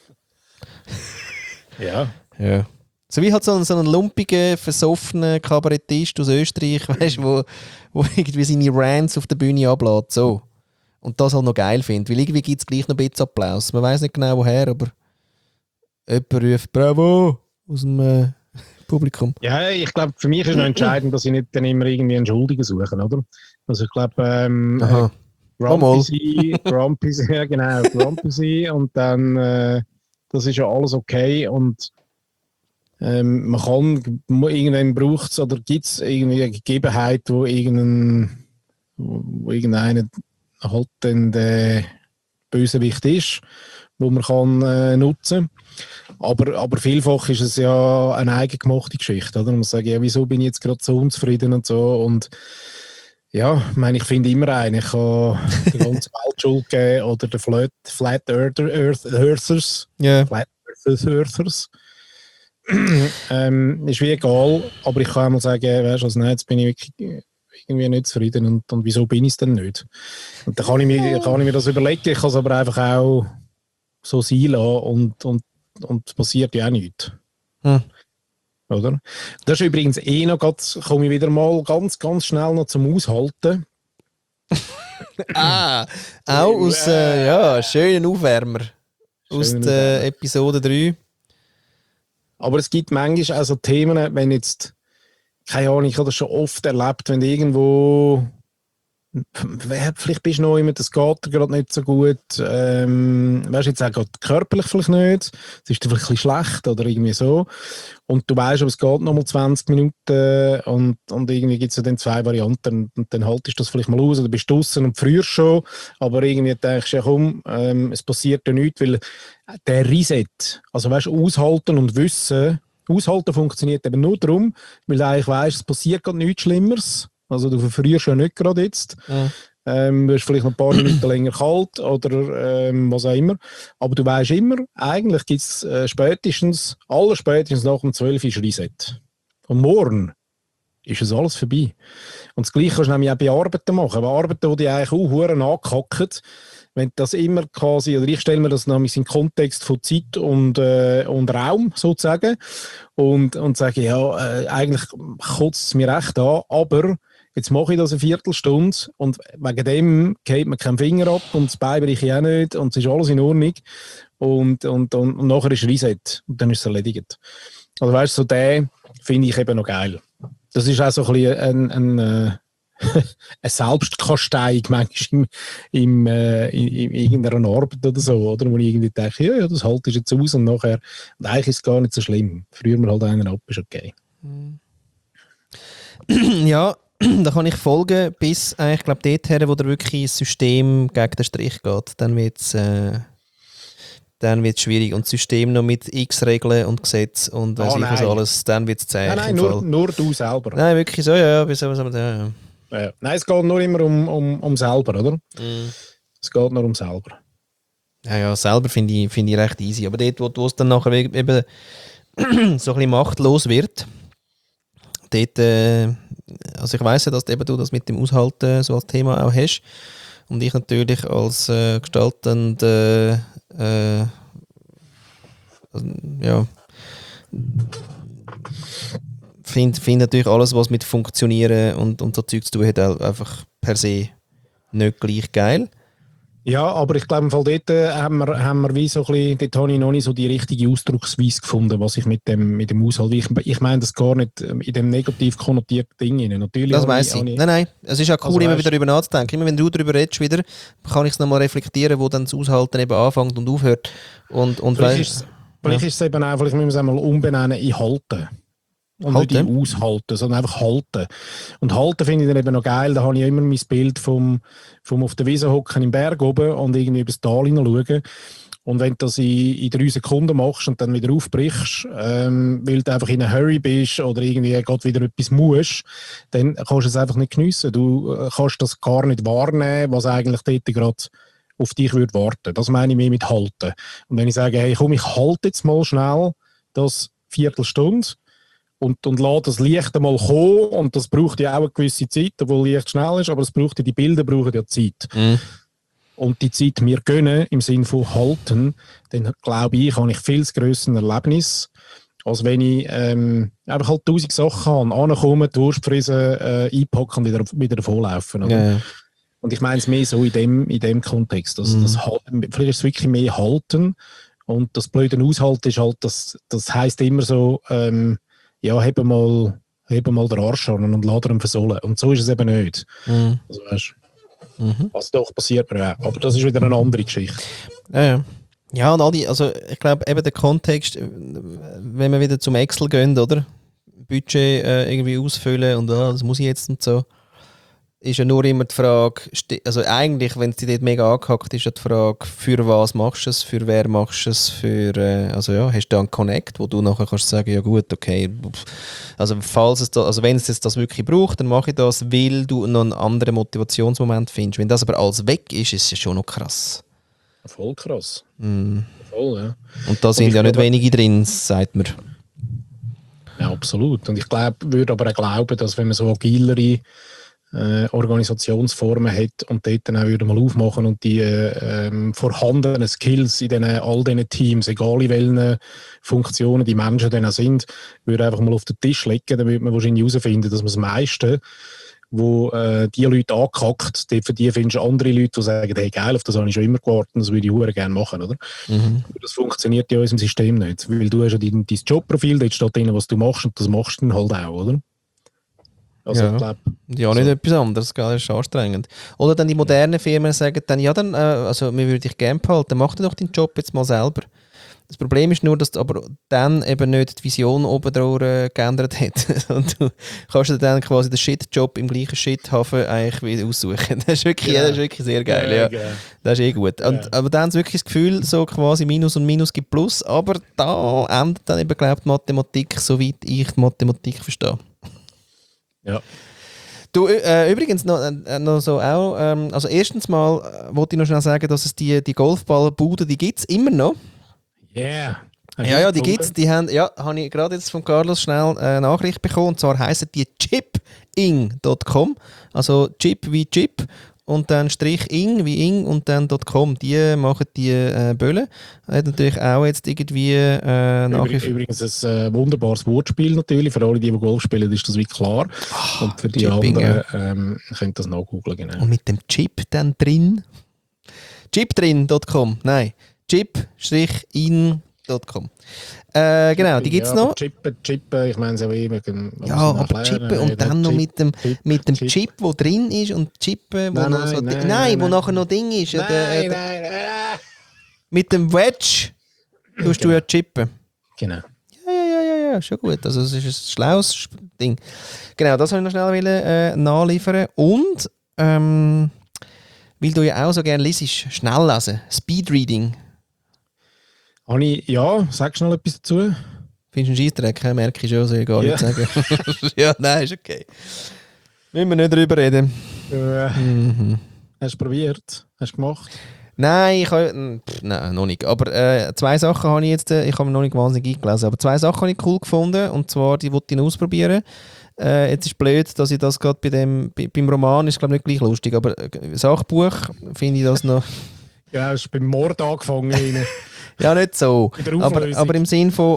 du? Ja. Ja. So wie halt so ein, so ein lumpiger, versoffener Kabarettist aus Österreich, weißt du, wo, wo irgendwie seine Rants auf der Bühne ablässt. So. Und das halt noch geil findet. Weil irgendwie gibt es gleich noch ein bisschen Applaus. Man weiss nicht genau woher, aber jemand ruft «Bravo!» aus dem äh, Publikum. Ja, ich glaube, für mich ist noch entscheidend, dass ich nicht dann immer irgendwie einen Schuldigen suche, oder? Also ich glaube, ähm, äh, Grumpy sein, Grumpy sein, ja genau, Grumpy sein und dann, äh, das ist ja alles okay und ähm, man kann, irgendwann braucht es oder gibt es irgendwie eine Gegebenheit, wo irgendein, wo, wo irgendeiner halt dann der Bösewicht ist, wo man kann äh, nutzen. Aber, aber vielfach ist es ja eine eigengemachte Geschichte, oder? Man muss sagen, ja, wieso bin ich jetzt gerade so unzufrieden und so und ja, ich meine, ich finde immer einen. Ich kann der ganzen Welt Schuld geben oder der Flat, Flat Earther, Earth, Earthers. Yeah. Flat Earthers. ähm, ist wie egal, aber ich kann auch mal sagen, weißt du, also, nein, jetzt bin ich wirklich irgendwie nicht zufrieden und, und wieso bin ich es denn nicht? Und dann kann ich, mir, kann ich mir das überlegen, ich kann es aber einfach auch so sein lassen und, und, und es passiert ja auch nichts. Hm. Oder? Das ist übrigens eh noch, komme ich wieder mal ganz, ganz schnell noch zum Aushalten. ah, auch aus, äh, ja, schönen Aufwärmer. Schönen aus der Episode drei. Aber es gibt manchmal auch so Themen, wenn jetzt, keine Ahnung, ich habe das schon oft erlebt, wenn irgendwo, vielleicht bist du noch immer, das geht gerade nicht so gut, ähm, weißt du, jetzt auch gerade körperlich vielleicht nicht, es ist dir vielleicht ein bisschen schlecht oder irgendwie so und du weißt, aber es geht noch mal zwanzig Minuten und, und irgendwie gibt es ja dann zwei Varianten und dann haltest du das vielleicht mal aus oder bist draussen und früher schon, aber irgendwie denkst du, ja komm, ähm, es passiert ja nichts, weil der Reset, also weißt du, aushalten und wissen, aushalten funktioniert eben nur darum, weil du eigentlich weißt, es passiert gerade nichts Schlimmeres. Also du verfrierst ja nicht gerade jetzt. Ja. Ähm, du bist vielleicht noch ein paar Minuten länger kalt oder ähm, was auch immer. Aber du weißt immer, eigentlich gibt es äh, spätestens, aller spätestens nach dem zwölf ist Reset. Und morgen ist es alles vorbei. Und das Gleiche kannst du nämlich auch bei Arbeiten machen. Bei Arbeiten, die dich eigentlich auch verdammt ankacken, wenn das immer quasi, oder ich stelle mir das nämlich in den Kontext von Zeit und, äh, und Raum sozusagen und, und sage, ja, äh, eigentlich kotzt es mir recht an, aber jetzt mache ich das eine Viertelstunde und wegen dem geht mir kein Finger ab und das Bein breche ich auch nicht und es ist alles in Ordnung und, und, und, und nachher ist Reset und dann ist es erledigt. Also weißt du, so den finde ich eben noch geil. Das ist auch so ein bisschen ein, ein, ein eine Selbstkasteiung manchmal im, im, äh, in, in irgendeiner Arbeit oder so, oder? Wo ich irgendwie denke, ja, ja, das haltest jetzt aus und nachher, und eigentlich ist es gar nicht so schlimm. Früher mal halt einen ab, ist okay. Ja, da kann ich folgen, bis ich glaube dorthin, wo der wirklich das System gegen den Strich geht. Dann wird es äh, dann wird es schwierig. Und das System noch mit X-Regeln und Gesetz und weiss oh, ich was alles, dann wird es zäh. Nein, nein, nur, nur du selber. Nein, wirklich so, ja, ja. ja, ja. ja. Nein, es geht nur immer um, um, um selber, oder? Mm. Es geht nur um selber. Ja, ja, selber finde ich, find ich recht easy. Aber dort, wo es dann nachher eben so ein bisschen machtlos wird, dort, äh, also ich weiss ja, dass eben du das mit dem Aushalten so als Thema auch hast. Und ich natürlich als äh, gestaltender äh, also, ja, finde find natürlich alles, was mit Funktionieren und, und so Zeug zu tun hat, einfach per se nicht gleich geil. Ja, aber ich glaube, im Fall dort äh, haben wir, haben wir wie so ein bisschen, dort habe ich noch nicht so die richtige Ausdrucksweise gefunden, was ich mit dem, mit dem Aushalt. Ich, ich meine das gar nicht in dem negativ konnotierten Ding rein. Natürlich das weiss ich. ich. Nein, nein, es ist auch cool, also, immer wieder darüber nachzudenken. Immer wenn du darüber redest, wieder, kann ich es nochmal reflektieren, wo dann das Aushalten eben anfängt und aufhört. Und, und vielleicht ist es, vielleicht ja. ist es eben einfach, ich muss es einmal umbenennen in Halten. Und halten. Nicht aushalten, sondern einfach halten. Und halten finde ich dann eben noch geil. Da habe ich immer mein Bild vom, vom auf der Wiese hocken im Berg oben und irgendwie über das Tal hineinschauen. Und wenn du das in, in drei Sekunden machst und dann wieder aufbrichst, ähm, weil du einfach in einer Hurry bist oder irgendwie gerade wieder etwas musst, dann kannst du es einfach nicht geniessen. Du äh, kannst das gar nicht wahrnehmen, was eigentlich dort gerade auf dich würde warten. Das meine ich mehr mit halten. Und wenn ich sage, hey komm, ich halte jetzt mal schnell das Viertelstunde, Und, und lass das Licht einmal kommen und das braucht ja auch eine gewisse Zeit, obwohl Licht schnell ist, aber es braucht ja, die Bilder brauchen ja Zeit. Mm. Und die Zeit mir gönnen, im Sinne von halten, dann glaube ich, habe ich viel grösseres Erlebnis, als wenn ich ähm, einfach halt tausend Sachen habe, ankommen, die Wurstfriesen äh, einpacken und wieder, wieder davonlaufen. Yeah. Und ich meine es mehr so in dem, in dem Kontext. Also mm. das, vielleicht ist es wirklich mehr halten und das blöde Aushalten ist halt, das, das heisst immer so, ähm, ja, hebe mal, hebe mal den Arsch an und lass ihn versohlen. Und so ist es eben nicht. Mhm. Also, weißt, mhm. also doch, passiert mir auch. Aber das ist wieder eine andere Geschichte. Ja, ja. Ja, und all die, also ich glaube eben der Kontext, wenn wir wieder zum Excel gehen, oder? Budget äh, irgendwie ausfüllen und ah, das muss ich jetzt und so, ist ja nur immer die Frage, also eigentlich, wenn es dir dort mega angehackt ist, ja die Frage, für was machst du es, für wer machst du es, für, äh, also ja, hast du da einen Connect, wo du nachher kannst sagen, ja gut, okay, also falls es da, also wenn es jetzt das wirklich braucht, dann mache ich das, weil du noch einen anderen Motivationsmoment findest. Wenn das aber alles weg ist, ist es ja schon noch krass. Voll krass. Mm. Voll, ja. Und da sind und ja nicht wenige drin, sagt man. Ja, absolut. Und ich glaube, würde aber auch glauben, dass wenn man so agilere Äh, Organisationsformen hat und dort dann auch wieder mal aufmachen und die äh, ähm, vorhandenen Skills in den, all diesen Teams, egal in welchen Funktionen die Menschen dann auch sind, würde einfach mal auf den Tisch legen, dann würde man wahrscheinlich herausfinden, dass man das meiste, wo äh, die Leute angekackt, für die findest du andere Leute, die sagen, hey geil, auf das habe ich schon immer gewartet, das würde ich auch gerne machen, oder? Mhm. Das funktioniert ja in unserem System nicht, weil du hast ja dein, dein Jobprofil, dort steht drin, was du machst und das machst du dann halt auch, oder? Also ja, ich glaub, ja, nicht so. Etwas anderes, das ist anstrengend. Oder dann die modernen Firmen sagen dann, ja, dann, äh, also wir würden dich gerne behalten, mach dir doch deinen Job jetzt mal selber. Das Problem ist nur, dass aber dann eben nicht die Vision oben drüber äh, geändert hat. Und du kannst dir dann quasi den Shit-Job im gleichen Shit-Hafen eigentlich wieder aussuchen. Das ist wirklich, ja. das ist wirklich sehr geil. Ja, ja. Das ist eh gut. Und, ja. Aber dann hast du wirklich das Gefühl, so quasi Minus und Minus gibt Plus, aber da endet dann eben, glaube ich, die Mathematik, soweit ich die Mathematik verstehe. Ja. Du, äh, übrigens noch, äh, noch so auch, ähm, also erstens mal äh, wollte ich noch schnell sagen, dass es die, die Golfballbude, die gibt es immer noch. Yeah. Ja, ja, die gibt es, die haben, ja, habe ich gerade jetzt von Carlos schnell eine äh, Nachricht bekommen, und zwar heissen die chiping Punkt com, also Chip wie Chip und dann Strich ing wie ing und dann .com, die machen die äh, Böllen. Hat natürlich auch jetzt irgendwie äh, Übrigens, übrigens ein äh, wunderbares Wortspiel natürlich, für alle, die, die Golf spielen, ist das wie klar. Oh, und für die Chipping, anderen ja. ähm, könnt das nachgoogeln. Genau. Und mit dem Chip dann drin? chipdrin Punkt com, nein, chip-in Punkt com. Äh, genau, die gibt es ja, noch. Chippen, chippen, ich meine es auch immer. Ja, aber chippen und dann Chip, noch mit dem, Chip, mit dem Chip, Chip, der drin ist und Chippen, wo nein, noch so nein, nein, nein, wo nein. nachher noch Ding ist. Nein, der, nein, der, nein, nein. Mit dem Wedge tust genau. du ja chippen. Genau. Ja, ja, ja, ja, ja, schon gut. Also es ist ein schlaues Ding. Genau, das wollte ich noch schnell wollen, äh, nachliefern. Und, ähm, weil du ja auch so gerne liest, schnell lesen, Speedreading. Habe ich, ja, sagst du noch etwas dazu? Findest du einen Scheissdreck? Merke ich schon, soll ich gar ja. nicht sagen. Ja, nein, ist okay. Müssen wir nicht drüber reden. Äh, mhm. Hast du probiert? Hast du gemacht? Nein, ich habe, pff, nein, noch nicht. Aber äh, zwei Sachen habe ich jetzt, äh, ich habe mir noch nicht wahnsinnig eingelesen, aber zwei Sachen habe ich cool gefunden und zwar, die wollte ich noch ausprobieren. Äh, jetzt ist blöd, dass ich das gerade bei dem, bei, beim Roman ist glaube ich nicht gleich lustig, aber äh, Sachbuch finde ich das noch... Ja, hast du beim Mord angefangen. Ja, nicht so. Aber, aber im Sinn von...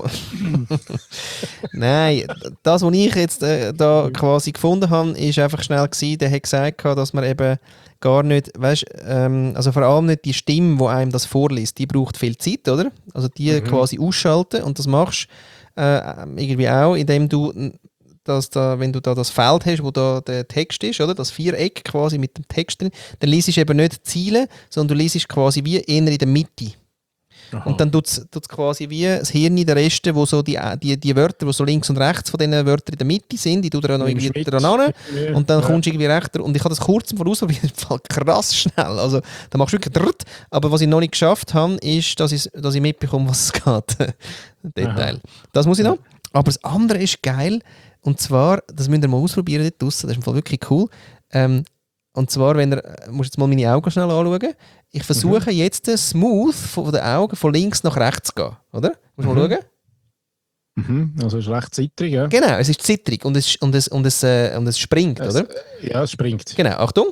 Nein, das, was ich jetzt äh, da quasi gefunden habe, ist einfach schnell gewesen, der hat gesagt, dass man eben gar nicht, weißt, ähm, also vor allem nicht die Stimme, die einem das vorliest, die braucht viel Zeit, oder? Also die mhm. quasi ausschalten und das machst äh, irgendwie auch, indem du, dass da, wenn du da das Feld hast, wo da der Text ist, oder? Das Viereck quasi mit dem Text drin, dann liest du eben nicht die Ziele, sondern du liest quasi wie eher in der Mitte. Aha. Und dann tut es quasi wie das Hirn in der Reste, wo so die, die, die Wörter, die so links und rechts von diesen Wörtern in der Mitte sind, die tut er noch irgendwie dran an und dann ja. kommst du irgendwie rechter. Und ich habe das kurz im Voraus, aber im Fall krass schnell. Also da machst du wirklich drrrt. Aber was ich noch nicht geschafft habe, ist, dass ich, dass ich mitbekomme, was es geht. Detail. Aha. Das muss ich noch. Aber das andere ist geil. Und zwar, das müsst ihr mal ausprobieren dort draussen, das ist im Fall wirklich cool. Ähm, und zwar, wenn ihr, musst jetzt mal meine Augen schnell anschauen. Ich versuche mhm. jetzt smooth von den Augen von links nach rechts zu gehen, oder? Musst du mhm. mal schauen? Mhm. Also es ist recht zittrig, ja? Genau, es ist zittrig und es, und es, und es, äh, und es springt, es, oder? Ja, es springt. Genau, Achtung.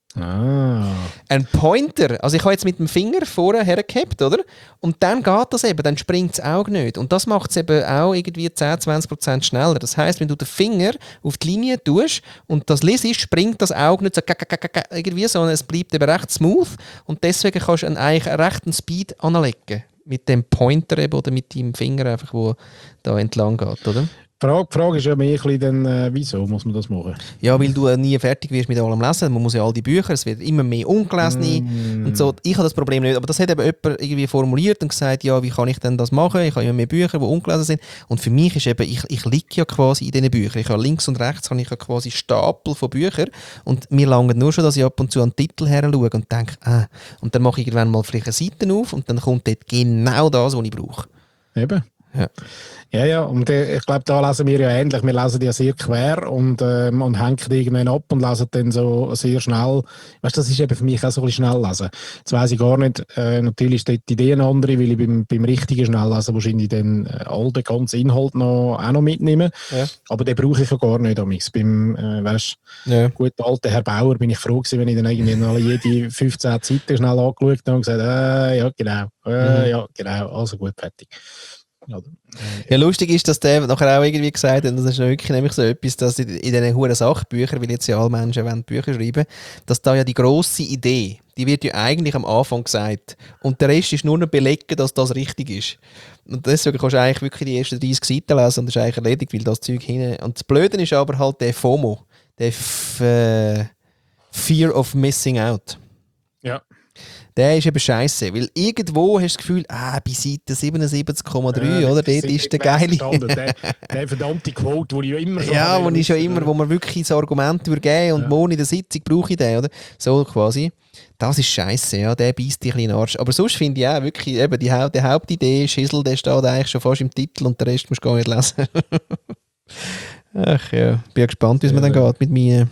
Ah. Ein Pointer, also ich habe jetzt mit dem Finger vorher hergehabt, oder? Und dann geht das eben, dann springt das Auge nicht. Und das macht es eben auch irgendwie zehn bis zwanzig Prozent schneller. Das heisst, wenn du den Finger auf die Linie tust und das liest, springt das Auge nicht so irgendwie, sondern es bleibt eben recht smooth und deswegen kannst du einen, eigentlich einen rechten Speed anlegen. Mit dem Pointer eben oder mit deinem Finger einfach, wo da entlang geht, oder? Die Frage, die Frage ist ja mehr ein bisschen, dann, äh, wieso muss man das machen? Ja, weil du äh, nie fertig wirst mit allem Lesen. Man muss ja all die Bücher, es wird immer mehr ungelesen. Mm. Und so. Ich habe das Problem nicht, aber das hat eben jemand irgendwie formuliert und gesagt, ja, wie kann ich denn das machen? Ich habe immer mehr Bücher, die ungelesen sind. Und für mich ist eben, ich, ich liege ja quasi in diesen Büchern. Ich habe links und rechts habe ich ja quasi Stapel von Büchern und mir langt nur schon, dass ich ab und zu an den Titel her schaue und denke, ah. Und dann mache ich irgendwann mal vielleicht eine Seite auf und dann kommt dort genau das, was ich brauche. Eben. Ja. Ja, ja, und äh, ich glaube, da lesen wir ja ähnlich. Wir lesen ja sehr quer und, ähm, und hängen irgendwann ab und lesen dann so sehr schnell. Weißt du, das ist eben für mich auch so ein bisschen schnell lesen. Jetzt weiss ich gar nicht, äh, natürlich ist dort die Idee eine andere, weil ich beim, beim richtigen Schnelllesen wahrscheinlich dann äh, all den ganzen Inhalt noch, auch noch mitnehme. Ja. Aber den brauche ich ja gar nicht. Amigs. Beim äh, weißt, ja. guten alten Herr Bauer bin ich froh gewesen, wenn ich dann irgendwie noch jede fünfzehn Seiten schnell angeschaut habe und gesagt, äh, ja, genau, äh, mhm. ja, genau, also gut, fertig. Ja, lustig ist, dass der nachher auch irgendwie gesagt hat, und das ist wirklich nämlich so etwas, dass in, in diesen huren Sachbüchern, weil jetzt ja alle Menschen wollen Bücher schreiben, dass da ja die grosse Idee, die wird ja eigentlich am Anfang gesagt und der Rest ist nur noch belegen, dass das richtig ist. Und deswegen kannst du eigentlich wirklich die ersten dreißig Seiten lesen und das ist eigentlich erledigt, weil das Zeug hin... Und das Blöde ist aber halt der FOMO, der F- äh, Fear of Missing Out. Ja. Der ist eben scheiße, weil irgendwo hast du das Gefühl, ah, bei Seite siebenundsiebzig Komma drei, ja, oder? Dort ist der geile. Der, der verdammte Quote, den ich ja immer so ja, wo ich schon immer, wo man wirklich das Argument geben und ja. morgen in der Sitzung brauche ich den, oder? So quasi. Das ist scheiße, ja, der beißt dich ein bisschen in den Arsch. Aber sonst finde ich auch wirklich, eben, die, die Hauptidee, Schissel, der steht eigentlich schon fast im Titel und den Rest musst du gar nicht lesen. Ach ja, bin gespannt, wie es ja. mir dann geht mit mir.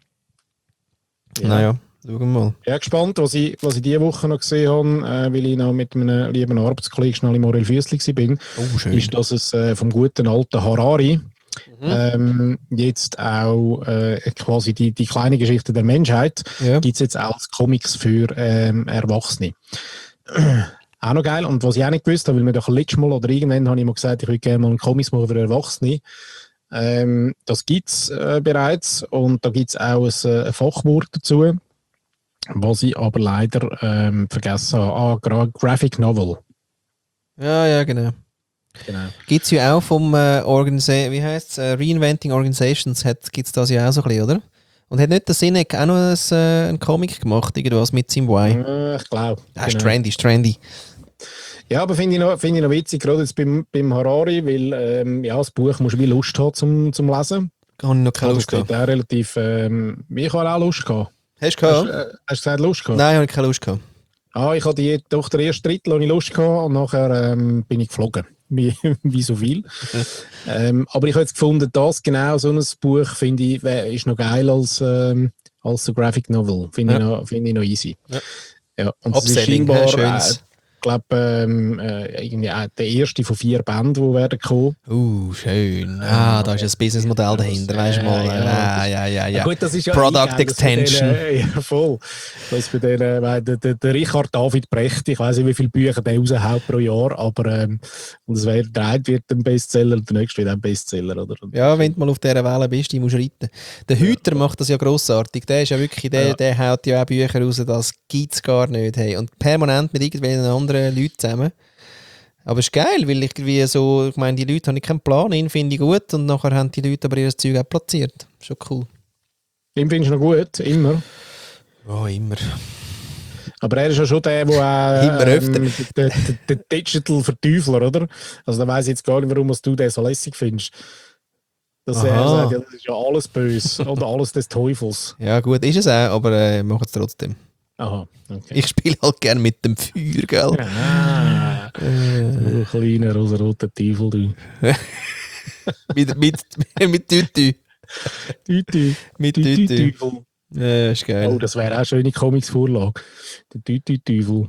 Ja. Naja. Schauen wir mal. Ich bin gespannt, was ich, was ich diese Woche noch gesehen habe, äh, weil ich noch mit einem lieben Arbeitskollegen schnell im Morel Füssli war, oh, schön. Ist, dass es äh, vom guten alten Harari mhm. ähm, jetzt auch äh, quasi die, die kleine Geschichte der Menschheit ja. gibt es jetzt auch als Comics für ähm, Erwachsene. Auch noch geil. Und was ich auch nicht gewusst habe, weil mir doch letztes Mal oder irgendwann habe ich mal gesagt, ich würde gerne mal einen Comics machen für Erwachsene. Ähm, das gibt es äh, bereits und da gibt es auch ein, ein Fachwort dazu. Was ich aber leider ähm, vergessen habe. Ah, Gra- Graphic Novel. Ja, ja, genau. genau. Gibt es ja auch vom äh, Organisa- wie heißt äh, Reinventing Organizations, gibt es das ja auch so ein bisschen, oder? Und hat nicht der Sinek auch noch ein, äh, einen Comic gemacht, irgendwas mit seinem Y? Äh, ich glaube. Das ist trendy, ist trendy. Ja, aber finde ich, noch, find ich noch witzig, gerade jetzt beim, beim Harari, weil ähm, ja, das Buch musst du wie Lust haben zum, zum Lesen. Habe ich noch keine Lust gehabt. Auch relativ, ähm, ich habe auch Lust gehabt. Hast du gehabt? Hast, äh, hast du gesagt, Lust gehabt? Nein, ich habe keine Lust gehabt. Ah, ich hatte die, doch den ersten Drittel hatte ich Lust gehabt und nachher ähm, bin ich geflogen. Wie, wie so viel. ähm, aber ich habe jetzt gefunden, das genau so ein Buch finde ich, ist noch geil als, ähm, als so Graphic Novel. Finde ja. ich, noch, find ich noch easy. Ja. Ja, und es ist scheinbar, äh, ich glaube, ähm, äh, irgendwie äh, der erste von vier Bänden, die werden kommen. Uh, schön. Ah, da ist ein Businessmodell ja, dahinter, weißt du mal. Ja, ja, ja, ja, ja. Gut, das ist ja Product Extension. Den, ja, voll. Das bei den, äh, der, der, der Richard David Brecht, ich weiß nicht, wie viele Bücher der raushaut pro Jahr, aber ähm, und es wird, der eine wird ein Bestseller und der nächste wird ein Bestseller. Oder? Ja, wenn du mal auf dieser Welle bist, die musst du reiten. Der Hüter ja. macht das ja grossartig. Der ist ja wirklich, der, ja. der haut ja auch Bücher raus, das gibt es gar nicht. Hey. Und permanent mit irgendwelchen anderen Leuten zusammen. Aber es ist geil, weil ich wie so, ich meine, die Leute haben keinen Plan, ihn finde ich gut und nachher haben die Leute aber ihr Zeug auch platziert. Schon cool. Ihn findest du noch gut, immer? Oh, immer. Aber er ist ja schon der, der äh, immer öfter. Ähm, der, der, der Digital-Verteufler, oder? Also da weiss ich jetzt gar nicht, warum du den so lässig findest. Dass Aha. er sagt, ja, das ist ja alles böse und alles des Teufels. Ja gut, ist es auch, aber äh, mach es trotzdem. Aha, okay. Ich spiele halt gerne mit dem Feuer, gell? Ah, äh. Du kleiner rosa-roter Teufel, du. mit mit, mit Tütü. Tütü. Mit Tütü. Ja, ist geil. Oh, das wäre auch eine schöne Comics-Vorlage. Der Tütü-Teufel.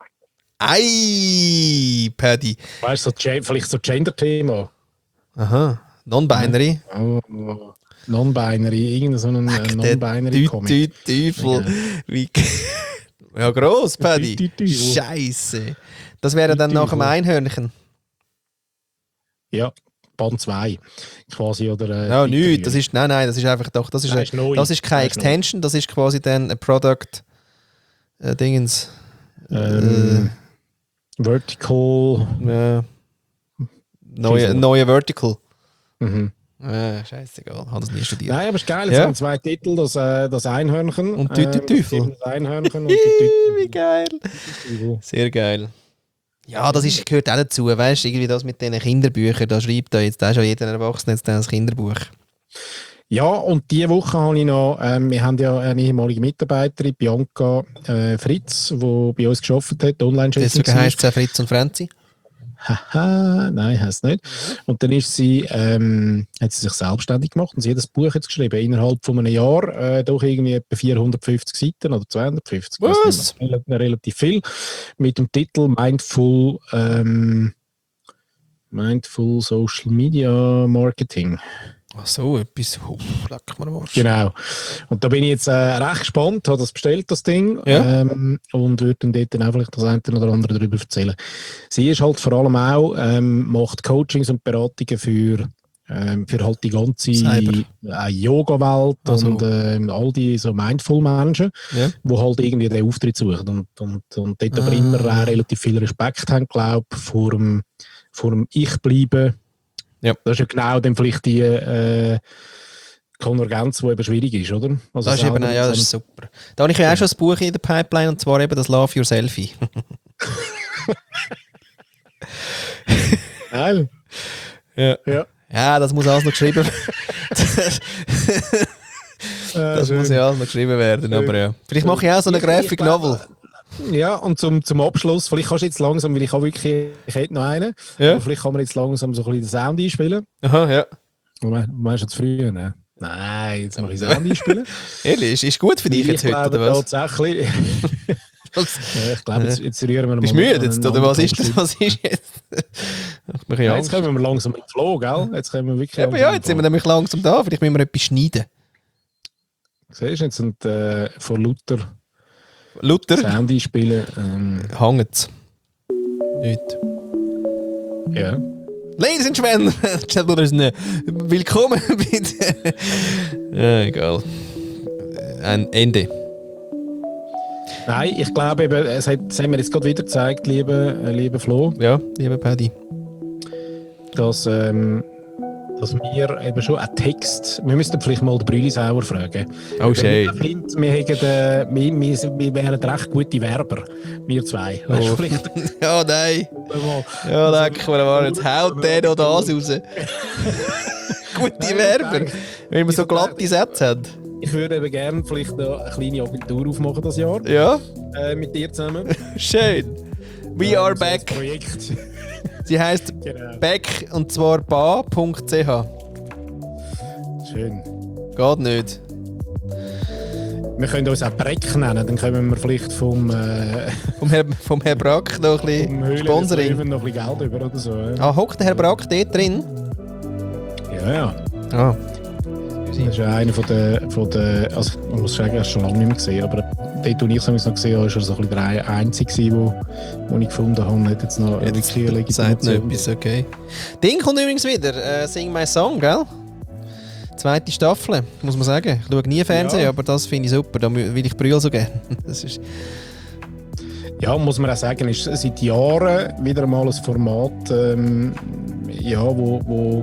Ei, Paddy. Weißt du, so, vielleicht so Gender-Thema. Aha. Non-binary. Oh, oh. Non-binary, irgendein so ein äh, Non-binary-Comic. Teufel. Wie ja, gross, Paddy. Scheiße. Das wäre dann nach dem Einhörnchen. Ja, Band zwei. Quasi, oder... Äh, ja, nichts. Das ist, nein, nein, das ist einfach doch... Das ist, nein, ist, ein, das ist keine Extension, das ist quasi dann ein Product... Äh, Dingens... Ähm, äh, Vertical... Ja. Neue, neue Vertical. Mhm. Äh, scheißegal, habe das nie studiert. Nein, aber es ist geil, es ja. haben zwei Titel, das, äh, das Einhörnchen und Tütü-Teufel. Ähm, das Einhörnchen und die Tütü. Wie geil. Sehr geil. Ja, das ist, gehört auch dazu, weißt du, irgendwie das mit diesen Kinderbüchern, da schreibt da jetzt auch schon jeder Erwachsene jetzt ein Kinderbuch. Ja, und diese Woche habe ich noch, ähm, wir haben ja eine ehemalige Mitarbeiterin, Bianca äh, Fritz, die bei uns gearbeitet hat, Online-Chefin. Deswegen heisst es auch Fritz und Franzi? Haha, nein, heisst nicht. Und dann ist sie, ähm, hat sie sich selbstständig gemacht und sie hat das Buch jetzt geschrieben, innerhalb von einem Jahr, äh, doch irgendwie etwa vierhundertfünfzig Seiten oder zweihundertfünfzig. Was? Relativ, relativ viel. Mit dem Titel Mindful, ähm, Mindful Social Media Marketing. Ach so, etwas, oh, leck mir mal. Genau. Und da bin ich jetzt äh, recht gespannt, habe das bestellt, das Ding, ja. ähm, und würde dann dort dann auch vielleicht das eine oder andere darüber erzählen. Sie ist halt vor allem auch, ähm, macht Coachings und Beratungen für, ähm, für halt die ganze äh, Yoga-Welt also. und ähm, all die so Mindful-Menschen, ja. die halt irgendwie den Auftritt suchen und, und, und dort ah. aber immer auch relativ viel Respekt haben, glaube ich, vor dem, vor dem Ich-Bleiben. Ja. Das ist ja genau dann vielleicht die äh, Konvergenz, die eben schwierig ist, oder? Also das ist eben, ja, das ist super. Da habe ich ja auch schon ein Buch in der Pipeline, und zwar eben das Love Your Selfie. Geil. Ja. Ja. Ja, das muss alles noch geschrieben werden. Das äh, muss ja alles noch geschrieben werden, aber ja. Vielleicht mache ich auch so eine Graphic Novel. Ja, und zum, zum Abschluss, vielleicht kannst du jetzt langsam, weil ich habe wirklich, ich hätte noch einen, ja. aber vielleicht kann man jetzt langsam so ein bisschen den Sound einspielen. Aha, ja. Meinst du jetzt früher, ne? Nein, jetzt mache ich Sound einspielen. Ehrlich, ist, ist gut für dich jetzt heute, oder was? Tatsächlich. Ja, ich glaube, jetzt, jetzt rühren wir mal. Bist du müde jetzt, oder was ist das? Was ist jetzt? Ja, jetzt kommen wir langsam in den Flow, gell? Jetzt kommen wir wirklich aber ja, jetzt sind wir nämlich langsam da, vielleicht müssen wir etwas schneiden. Siehst du, jetzt sind äh, von Luther... Luther? Sound einspielen. Ähm. Hängt nicht. Ja. Ladies and Gentlemen, willkommen bitte. Ja, egal. Ein Ende. Nein, ich glaube eben, es hat, das haben wir jetzt gerade wieder gezeigt, lieber liebe Flo. Ja, lieber Paddy. Dass, ähm, dass wir eben schon einen Text, wir müssten vielleicht mal den Brüli sauer fragen. Oh, schön. Find, wir, äh, wir, wir, wir wären recht gute Werber, wir zwei. Oh. Weißt, vielleicht, ja, nein. Ja, leck mir mal, jetzt haut der noch das raus. Gute Werber, wenn wir so glatte Sätze haben. ich würde eben gerne vielleicht noch eine kleine Agentur aufmachen das Jahr. Ja. Äh, mit dir zusammen. Schön. We äh, are so back. Projekt. Sie heisst Genau. back und zwar ba punkt c h. Schön. Geht nicht. Wir können uns auch Breck nennen, dann kommen wir vielleicht vom, äh, Vom Herr, vom Herr Brack noch ein vom bisschen Sponsoring. Höhlen noch ein bisschen Geld über oder so. Ja, Ah, hockt der Herr Brack dort drin? ja. ja. Ah. Das ist ja einer von den, von den, also man muss sagen, er ist schon lange nicht mehr gesehen, aber dort, wo ich es noch gesehen habe, war er so ein bisschen der Einzige, wo, wo ich gefunden habe, hat jetzt noch Jetzt wirklich eine sagt noch Legitimation. etwas, okay. Ding kommt übrigens wieder, äh, Sing My Song, gell? Zweite Staffel, muss man sagen. Ich schaue nie Fernsehen, Ja. aber das finde ich super, da will ich brüllen so gerne. Das ist Ja, muss man auch sagen, ist seit Jahren wieder einmal ein Format, ähm, ja, wo, wo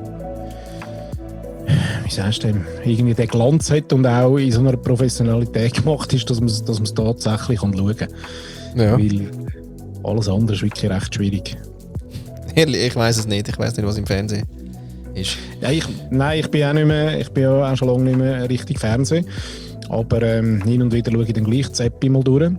wie sagst du, irgendwie den Glanz hat und auch in so einer Professionalität gemacht ist, dass man es dass man's tatsächlich kann schauen kann. ja. Weil alles andere ist wirklich recht schwierig. Ehrlich, ich weiß es nicht, ich weiß nicht, was im Fernsehen ist. Ja, ich, nein, ich bin auch nicht mehr, ich bin ja auch schon lange nicht mehr richtig Fernsehen. Aber ähm, hin und wieder schaue ich dann gleich die App mal durch.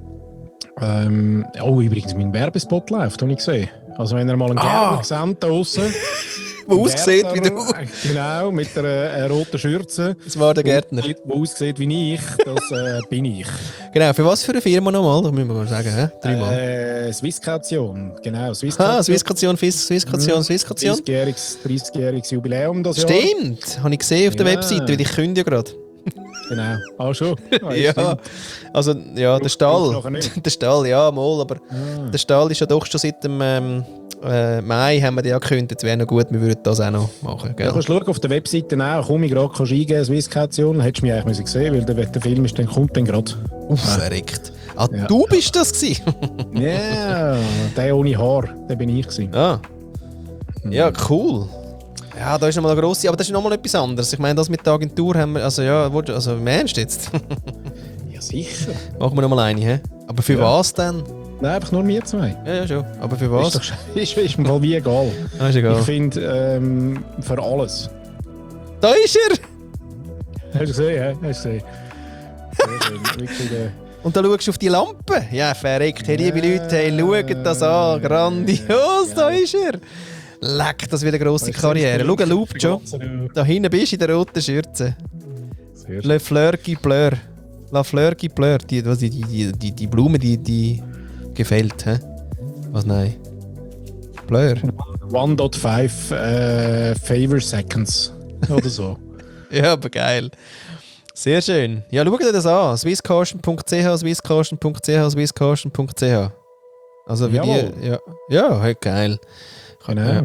Ähm, oh, übrigens, mein Werbespot läuft, habe ich gesehen. Also wenn ihr mal einen Ah. Gärtner seht da draussen. Wo aussieht wie du. Genau, mit einer äh, roten Schürze. Das war der Gärtner. Wo aussieht wie ich, das äh, bin ich. Genau, für was für eine Firma nochmal? Das müssen wir mal sagen, hä? Dreimal. Äh, Swisscaution, genau. Ah, Swisscaution. Swisscaution, Swisscaution, Swisscaution. dreißigjähriges dreißigjähriges Jubiläum das Jahr. Stimmt, habe ich gesehen auf der Ja. Webseite, weil ich kündige ja gerade. Genau. Ah, schon? Ah, Ja, stimmt. also ja, der Braucht Stall. nachher nicht. Der Stall, ja, mal, aber Ah. der Stall ist ja doch schon seit dem ähm, äh, Mai haben wir den ja gekündigt. Es wäre noch gut, wir würden das auch noch machen. Ja, Gell? kannst du schauen, auf der Webseite auch, komm ich gerade, kannst du eingeben, Swisscaution, hättest du mich eigentlich müssen sehen, weil der, der Film ist dann, kommt dann gerade. Uff, verreckt. Ah, Ja. du bist das gewesen? Ja, der ohne Haar, der bin ich gewesen. ah. Ja, cool. Ja, da ist nochmal eine grosse, aber das ist nochmal etwas anderes. Ich meine, das mit der Agentur haben wir, also ja, wo- also im Ernst jetzt? Ja, sicher. Machen wir nochmal eine, hä? Aber für Ja. was denn? Nein, einfach nur wir zwei. Ja, ja, schon. Aber für Ist, was? doch, sch- ist, ist mir voll wie egal. Ah, ist egal. Ich finde, ähm, für alles. Da ist er! Hast du gesehen, hä? Hast du gesehen? Sehr schön. Wirklich, äh, Und da schaust du auf die Lampe. Ja, verreckt. Hey, liebe Ja. Leute, hey, schaut das an. Grandios, da Ja. ist er. Leck, das wird eine grosse Weißt du, Karriere. Schau, er das loopt schon. ganze- Da hinten bist du in der roten Schürze. Sehr schön. Le Fleur qui pleure. La Fleur qui pleure. Die, was, die, die, die, die Blume, die, die gefällt. Hä? Was, nein? Fleur. eins Komma fünf äh, Favor Seconds. Oder so. Ja, aber geil. Sehr schön. Ja, schaut euch das an. swisscaution punkt c h, swisscaution punkt c h, swisscaution punkt c h. Also, wie Jawohl. die. Ja, ja hey, geil. Genau. Ja.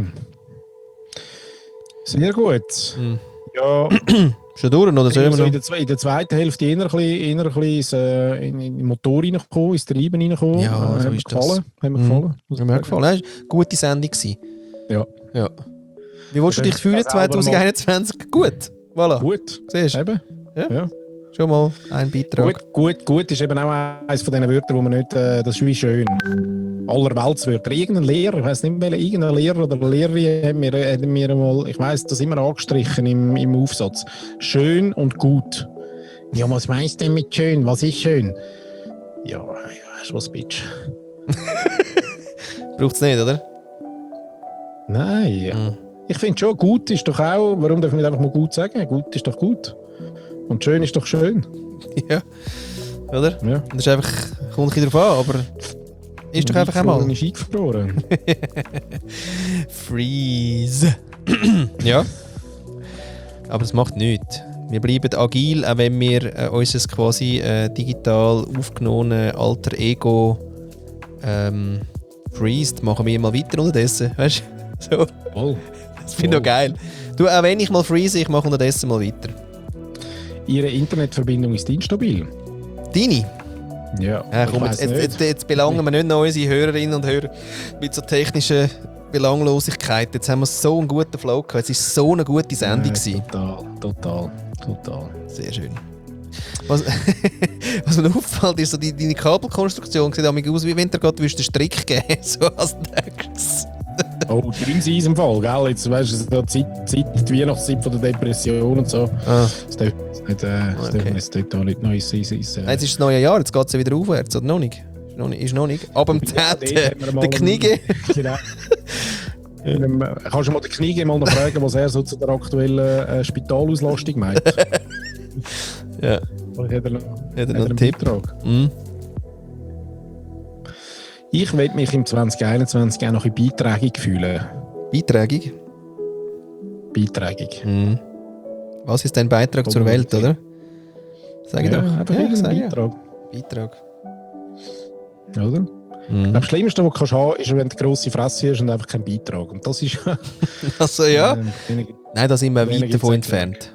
Sehr gut. Hm. Ja, Schon durch, oder sollen wir so in, noch? der, zwe- in der zweiten Hälfte eher ein bisschen, eher ein bisschen ins, äh, in, in den Motor reingekommen, ins Treiben reingekommen. Ja, äh, so hat mir ist das. gefallen. Hat mir Mhm. gefallen. muss Hat ich mir sagen. gefallen. Ja, ist eine gute Sendung gewesen. Ja. Ja. Wie willst du dich fühlen selber zwanzig einundzwanzig? Gut. Voilà. Gut. Siehst du? Eben. Ja. Ja. Schon mal ein Beitrag. Gut, gut, gut ist eben auch eines von diesen Wörtern, wo man nicht, äh, das ist wie schön. Allerweltswörter. Irgendein Lehrer, ich weiss nicht mehr, irgendein Lehrer oder Lehrerin hat mir, hat mir mal, ich weiss, das immer angestrichen im, im Aufsatz. Schön und gut. Ja, was meinst du denn mit schön? Was ist schön? Ja, ja, weißt du was, Bitch? Braucht es nicht, oder? Nein. Mhm. Ich finde schon, gut ist doch auch, warum darf ich nicht einfach mal gut sagen? Gut ist doch gut. Und schön ist doch schön. Ja. Oder? Ja. Das ist einfach, kommt ein bisschen drauf an, aber ist doch einfach einmal. Ist eingefroren. Freeze. Ja. Aber es macht nichts. Wir bleiben agil, auch wenn wir äh, unser quasi äh, digital aufgenommene Alter Ego ähm, freezed, machen wir mal weiter unterdessen. Weißt du? So. Voll. Das finde ich auch geil. Du, auch wenn ich mal freeze, ich mache unterdessen mal weiter. Ihre Internetverbindung ist instabil. Deine? Ja, Ja, ich komm, weiss jetzt, nicht. jetzt, jetzt belangen wir nicht noch unsere Hörerinnen und Hörer mit so technischen Belanglosigkeiten. Jetzt haben wir so einen guten Flow gehabt. Es war so eine gute Sendung. Ja, gewesen. total, total, total. Sehr schön. Was, was mir auffällt, ist so, die, deine Kabelkonstruktion sieht aus, wie wenn du gerade einen Strick geben würdest. So als nächstes. Oh, drin sein im Fall, gell? Jetzt weißt du, die, Zeit, Zeit, die Weihnachtszeit von der Depression und so. Ah. Das darf nicht, äh, das okay. darf nicht, auch nicht neu sein. Äh. Jetzt ist das neue Jahr, jetzt geht es ja wieder aufwärts, oder noch nicht? Ist noch nicht. Ist noch nicht. Ab dem zehnten Ja, der Knige. Genau. Ähm, kannst du mal den Knige mal noch fragen, was er so zu der aktuellen äh, Spitalauslastung meint? Ja. Oder hat er noch, hat er hat noch einen Tipp? Mm. Ich will mich im zwanzig einundzwanzig auch noch ein bisschen beiträgig fühlen. Beiträgig? Beiträgig. Mm. Was ist dein Beitrag oh, zur Welt, oder? Sag ich ja, doch. Einfach ja, sag Beitrag. Ja. Beitrag. Oder? Mhm. Das Schlimmste, was du haben kannst, ist, wenn du grosse Fresse hast und einfach keinen Beitrag. Und das ist... also ja? Äh, Nein, da sind wir weit davon entfernt.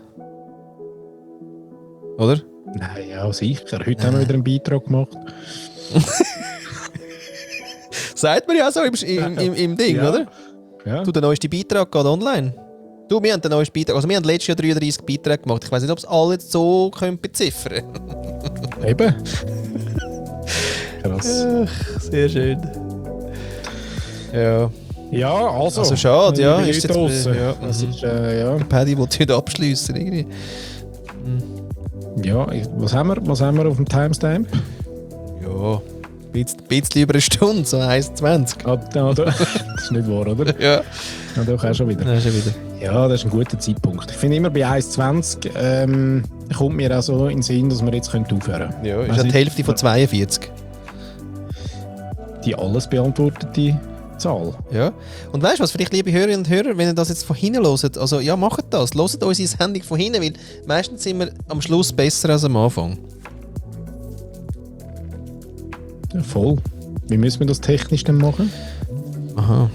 Oder? Nein, ja, sicher. Heute Nein. haben wir wieder einen Beitrag gemacht. Sagt man ja so im, im, im, im Ding, ja. Oder? Ja. Du, der neueste Beitrag geht online. Du, wir haben den neuesten Beitrag, also wir haben letztes Jahr dreiunddreißig Beiträge gemacht. Ich weiß nicht, ob es alle so können beziffern können. Eben. Krass. Ach, sehr schön. Ja. Ja, also. Also schade, ja. Ist jetzt, draussen. Ja. Das ist, äh, ja. Der Paddy will heute abschliessen irgendwie. Hm. Ja, was haben wir, was haben wir auf dem Timestamp? Ja, ein bisschen über eine Stunde, so eins zwanzig. Ah, da, da. Das ist nicht wahr, oder? Ja. Ja, doch auch schon wieder. Ja, schon wieder. Ja, das ist ein guter Zeitpunkt. Ich finde immer bei eins zwanzig ähm, kommt mir auch so in den Sinn, dass wir jetzt aufhören können. Ja, ist also die Hälfte von zweiundvierzig. Die alles beantwortete Zahl. Ja. Und weißt du was, vielleicht liebe Hörerinnen und Hörer, wenn ihr das jetzt von hinten hört, also ja, macht das. Hört unsere Sendung von hinten, weil meistens sind wir am Schluss besser als am Anfang. Ja, voll. Wie müssen wir das technisch denn machen? Aha.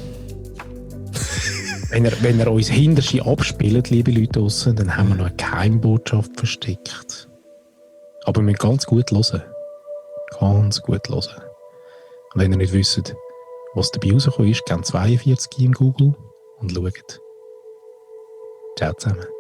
Wenn er, wenn er uns hinterschi abspielt, liebe Leute draussen, dann haben wir noch eine Geheimbotschaft versteckt. Aber wir müssen ganz gut hören. Ganz gut hören. Und wenn ihr nicht wisst, was dabei rausgekommen ist, gebt zweiundvierzig in Google und schaut. Ciao zusammen.